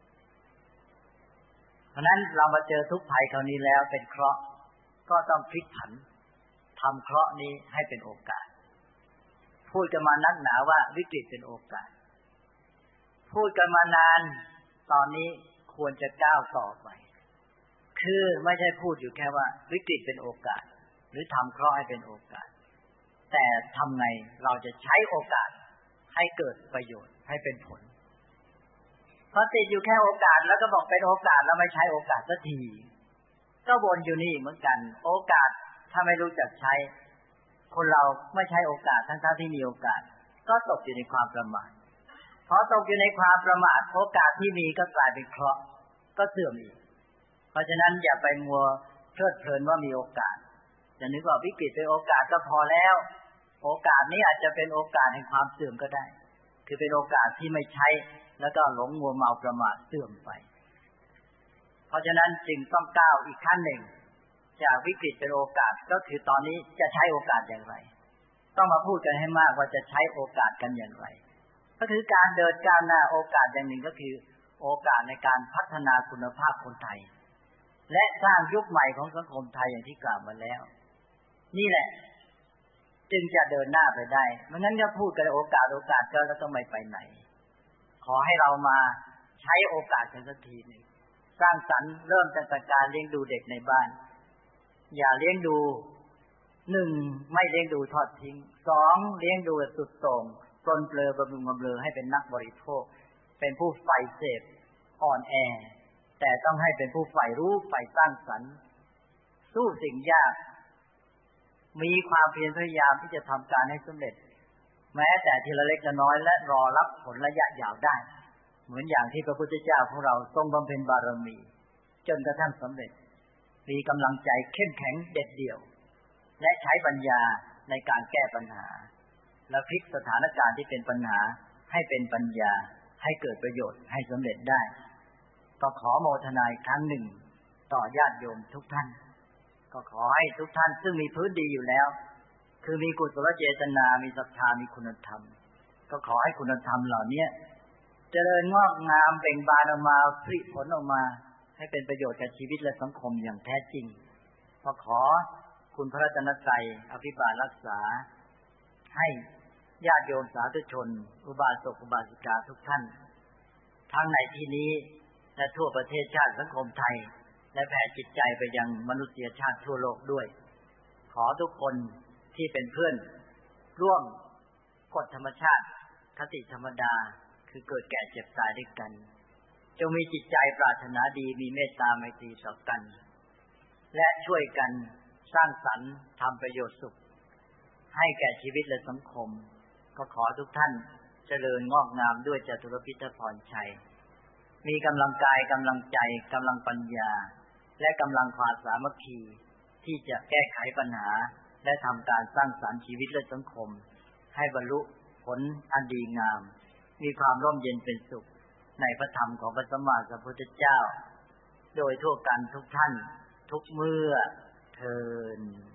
เพราะนั้นเรามาเจอทุกข์ภัยคราวนี้แล้วเป็นเคราะห์ก็ต้องพลิกผันทำเคราะห์นี้ให้เป็นโอกาสพูดกันมานักหนาว่าวิกฤตเป็นโอกาสพูดกันมานานตอนนี้ควรจะก้าวต่อไปคือไม่ใช่พูดอยู่แค่ว่าวิกฤตเป็นโอกาสหรือทำเคราะห์ให้เป็นโอกาสแต่ทำไงเราจะใช้โอกาสให้เกิดประโยชน์ให้เป็นผลพอติดอยู่แค่โอกาสแล้วก็บอกเป็นโอกาสแล้วไม่ใช้โอกาสสักทีก็วนอยู่นี่เหมือนกันโอกาสถ้าไม่รู้จักใช้คนเราไม่ใช้โอกาสทั้งๆที่มีโอกาสก็ตกอยู่ในความประมาทพอตกอยู่ในความประมาทโอกาสที่มีก็กลายเป็นเคราะห์ก็เสื่อมอีกเพราะฉะนั้นอย่าไปมัวเพลิดเพลินว่ามีโอกาสจะนึกว่าวิกฤตเป็นโอกาสก็พอแล้วโอกาสนี้อาจจะเป็นโอกาสแห่งความเสื่อมก็ได้คือเป็นโอกาสที่ไม่ใช้แล้วก็หลงมัวเมาประมาทเสื่อมไปเพราะฉะนั้นจึงต้องก้าวอีกขั้นหนึ่งจากวิกฤตเป็นโอกาสก็คือตอนนี้จะใช้โอกาสอย่างไรต้องมาพูดกันให้มากว่าจะใช้โอกาสกันอย่างไรก็คือการเดินก้าวหน้าโอกาสอย่างหนึ่งก็คือโอกาสในการพัฒนาคุณภาพคนไทยและสร้างยุคใหม่ของสังคมไทยอย่างที่กล่าวมาแล้วนี่แหละจึงจะเดินหน้าไปได้ไม่งั้นก็พูดกันโอกาสโอกาสก็แล้วก็ไม่ไปไหนขอให้เรามาใช้โอกาสกันสักทีนึงสร้างสรรค์เริ่มตั้งแต่การเลี้ยงดูเด็กในบ้านอย่าเลี้ยงดูหนึ่งไม่เลี้ยงดูทอดทิ้งสองเลี้ยงดูสุดโต่งปลนเปลือบำรุงบำเรอให้เป็นนักบริโภคเป็นผู้ใฝ่เสพอ่อนแอแต่ต้องให้เป็นผู้ใฝ่รู้ใฝ่สร้างสรรค์สู้สิ่งยากมีความเพียรพยายามที่จะทำการให้สำเร็จแม้แต่ทีละเล็กละน้อยและรอรับผลระยะยาวได้เหมือนอย่างที่พระพุทธเจ้าของเราทรงบำเพ็ญบารมีจนกระทั่งสำเร็จมีกำลังใจเข้มแข็งเด็ดเดี่ยวและใช้ปัญญาในการแก้ปัญหาและพลิกสถานการณ์ที่เป็นปัญหาให้เป็นปัญญาให้เกิดประโยชน์ให้สำเร็จได้ก็ขอโมทนาอีกครั้งหนึ่งต่อญาติโยมทุกท่านก็ขอให้ทุกท่านซึ่งมีพื้นดีอยู่แล้วคือมีกุศลเจตนามีศรัทธามีคุณธรรมก็ขอให้คุณธรรมเหล่านี้เจริญงอกงามเบ่งบานออกมาผลิผลออกมาให้เป็นประโยชน์แก่ชีวิตและสังคมอย่างแท้จริงก็ขอคุณพระรัตนตรัยอภิบาลรักษาให้ญาติโยมสาธุชนอุบาสกอุบาสิกาทุกท่านทั้งในที่นี้และทั่วประเทศชาติสังคมไทยและแผ่จิตใจไปยังมนุษยชาติทั่วโลกด้วยขอทุกคนที่เป็นเพื่อนร่วมกฎธรรมชาติคติธรรมดาคือเกิดแก่เจ็บตายด้วยกันจงมีจิตใจปรารถนาดีมีเมตตาไมตรีต่อกันและช่วยกันสร้างสรรค์ทำประโยชน์สุขให้แก่ชีวิตและสังคมก็ขอทุกท่านเจริญงอกงามด้วยจตุรพิธพรชัยมีกำลังกายกำลังใจกำลังปัญญาและกำลังความสามัคคีที่จะแก้ไขปัญหาและทำการสร้างสรรค์ชีวิตและสังคมให้บรรลุผลอันดีงามมีความร่มเย็นเป็นสุขในพระธรรมของพระสัมมาสัมพุทธเจ้าโดยทั่วกันทุกท่านทุกเมื่อเทอญ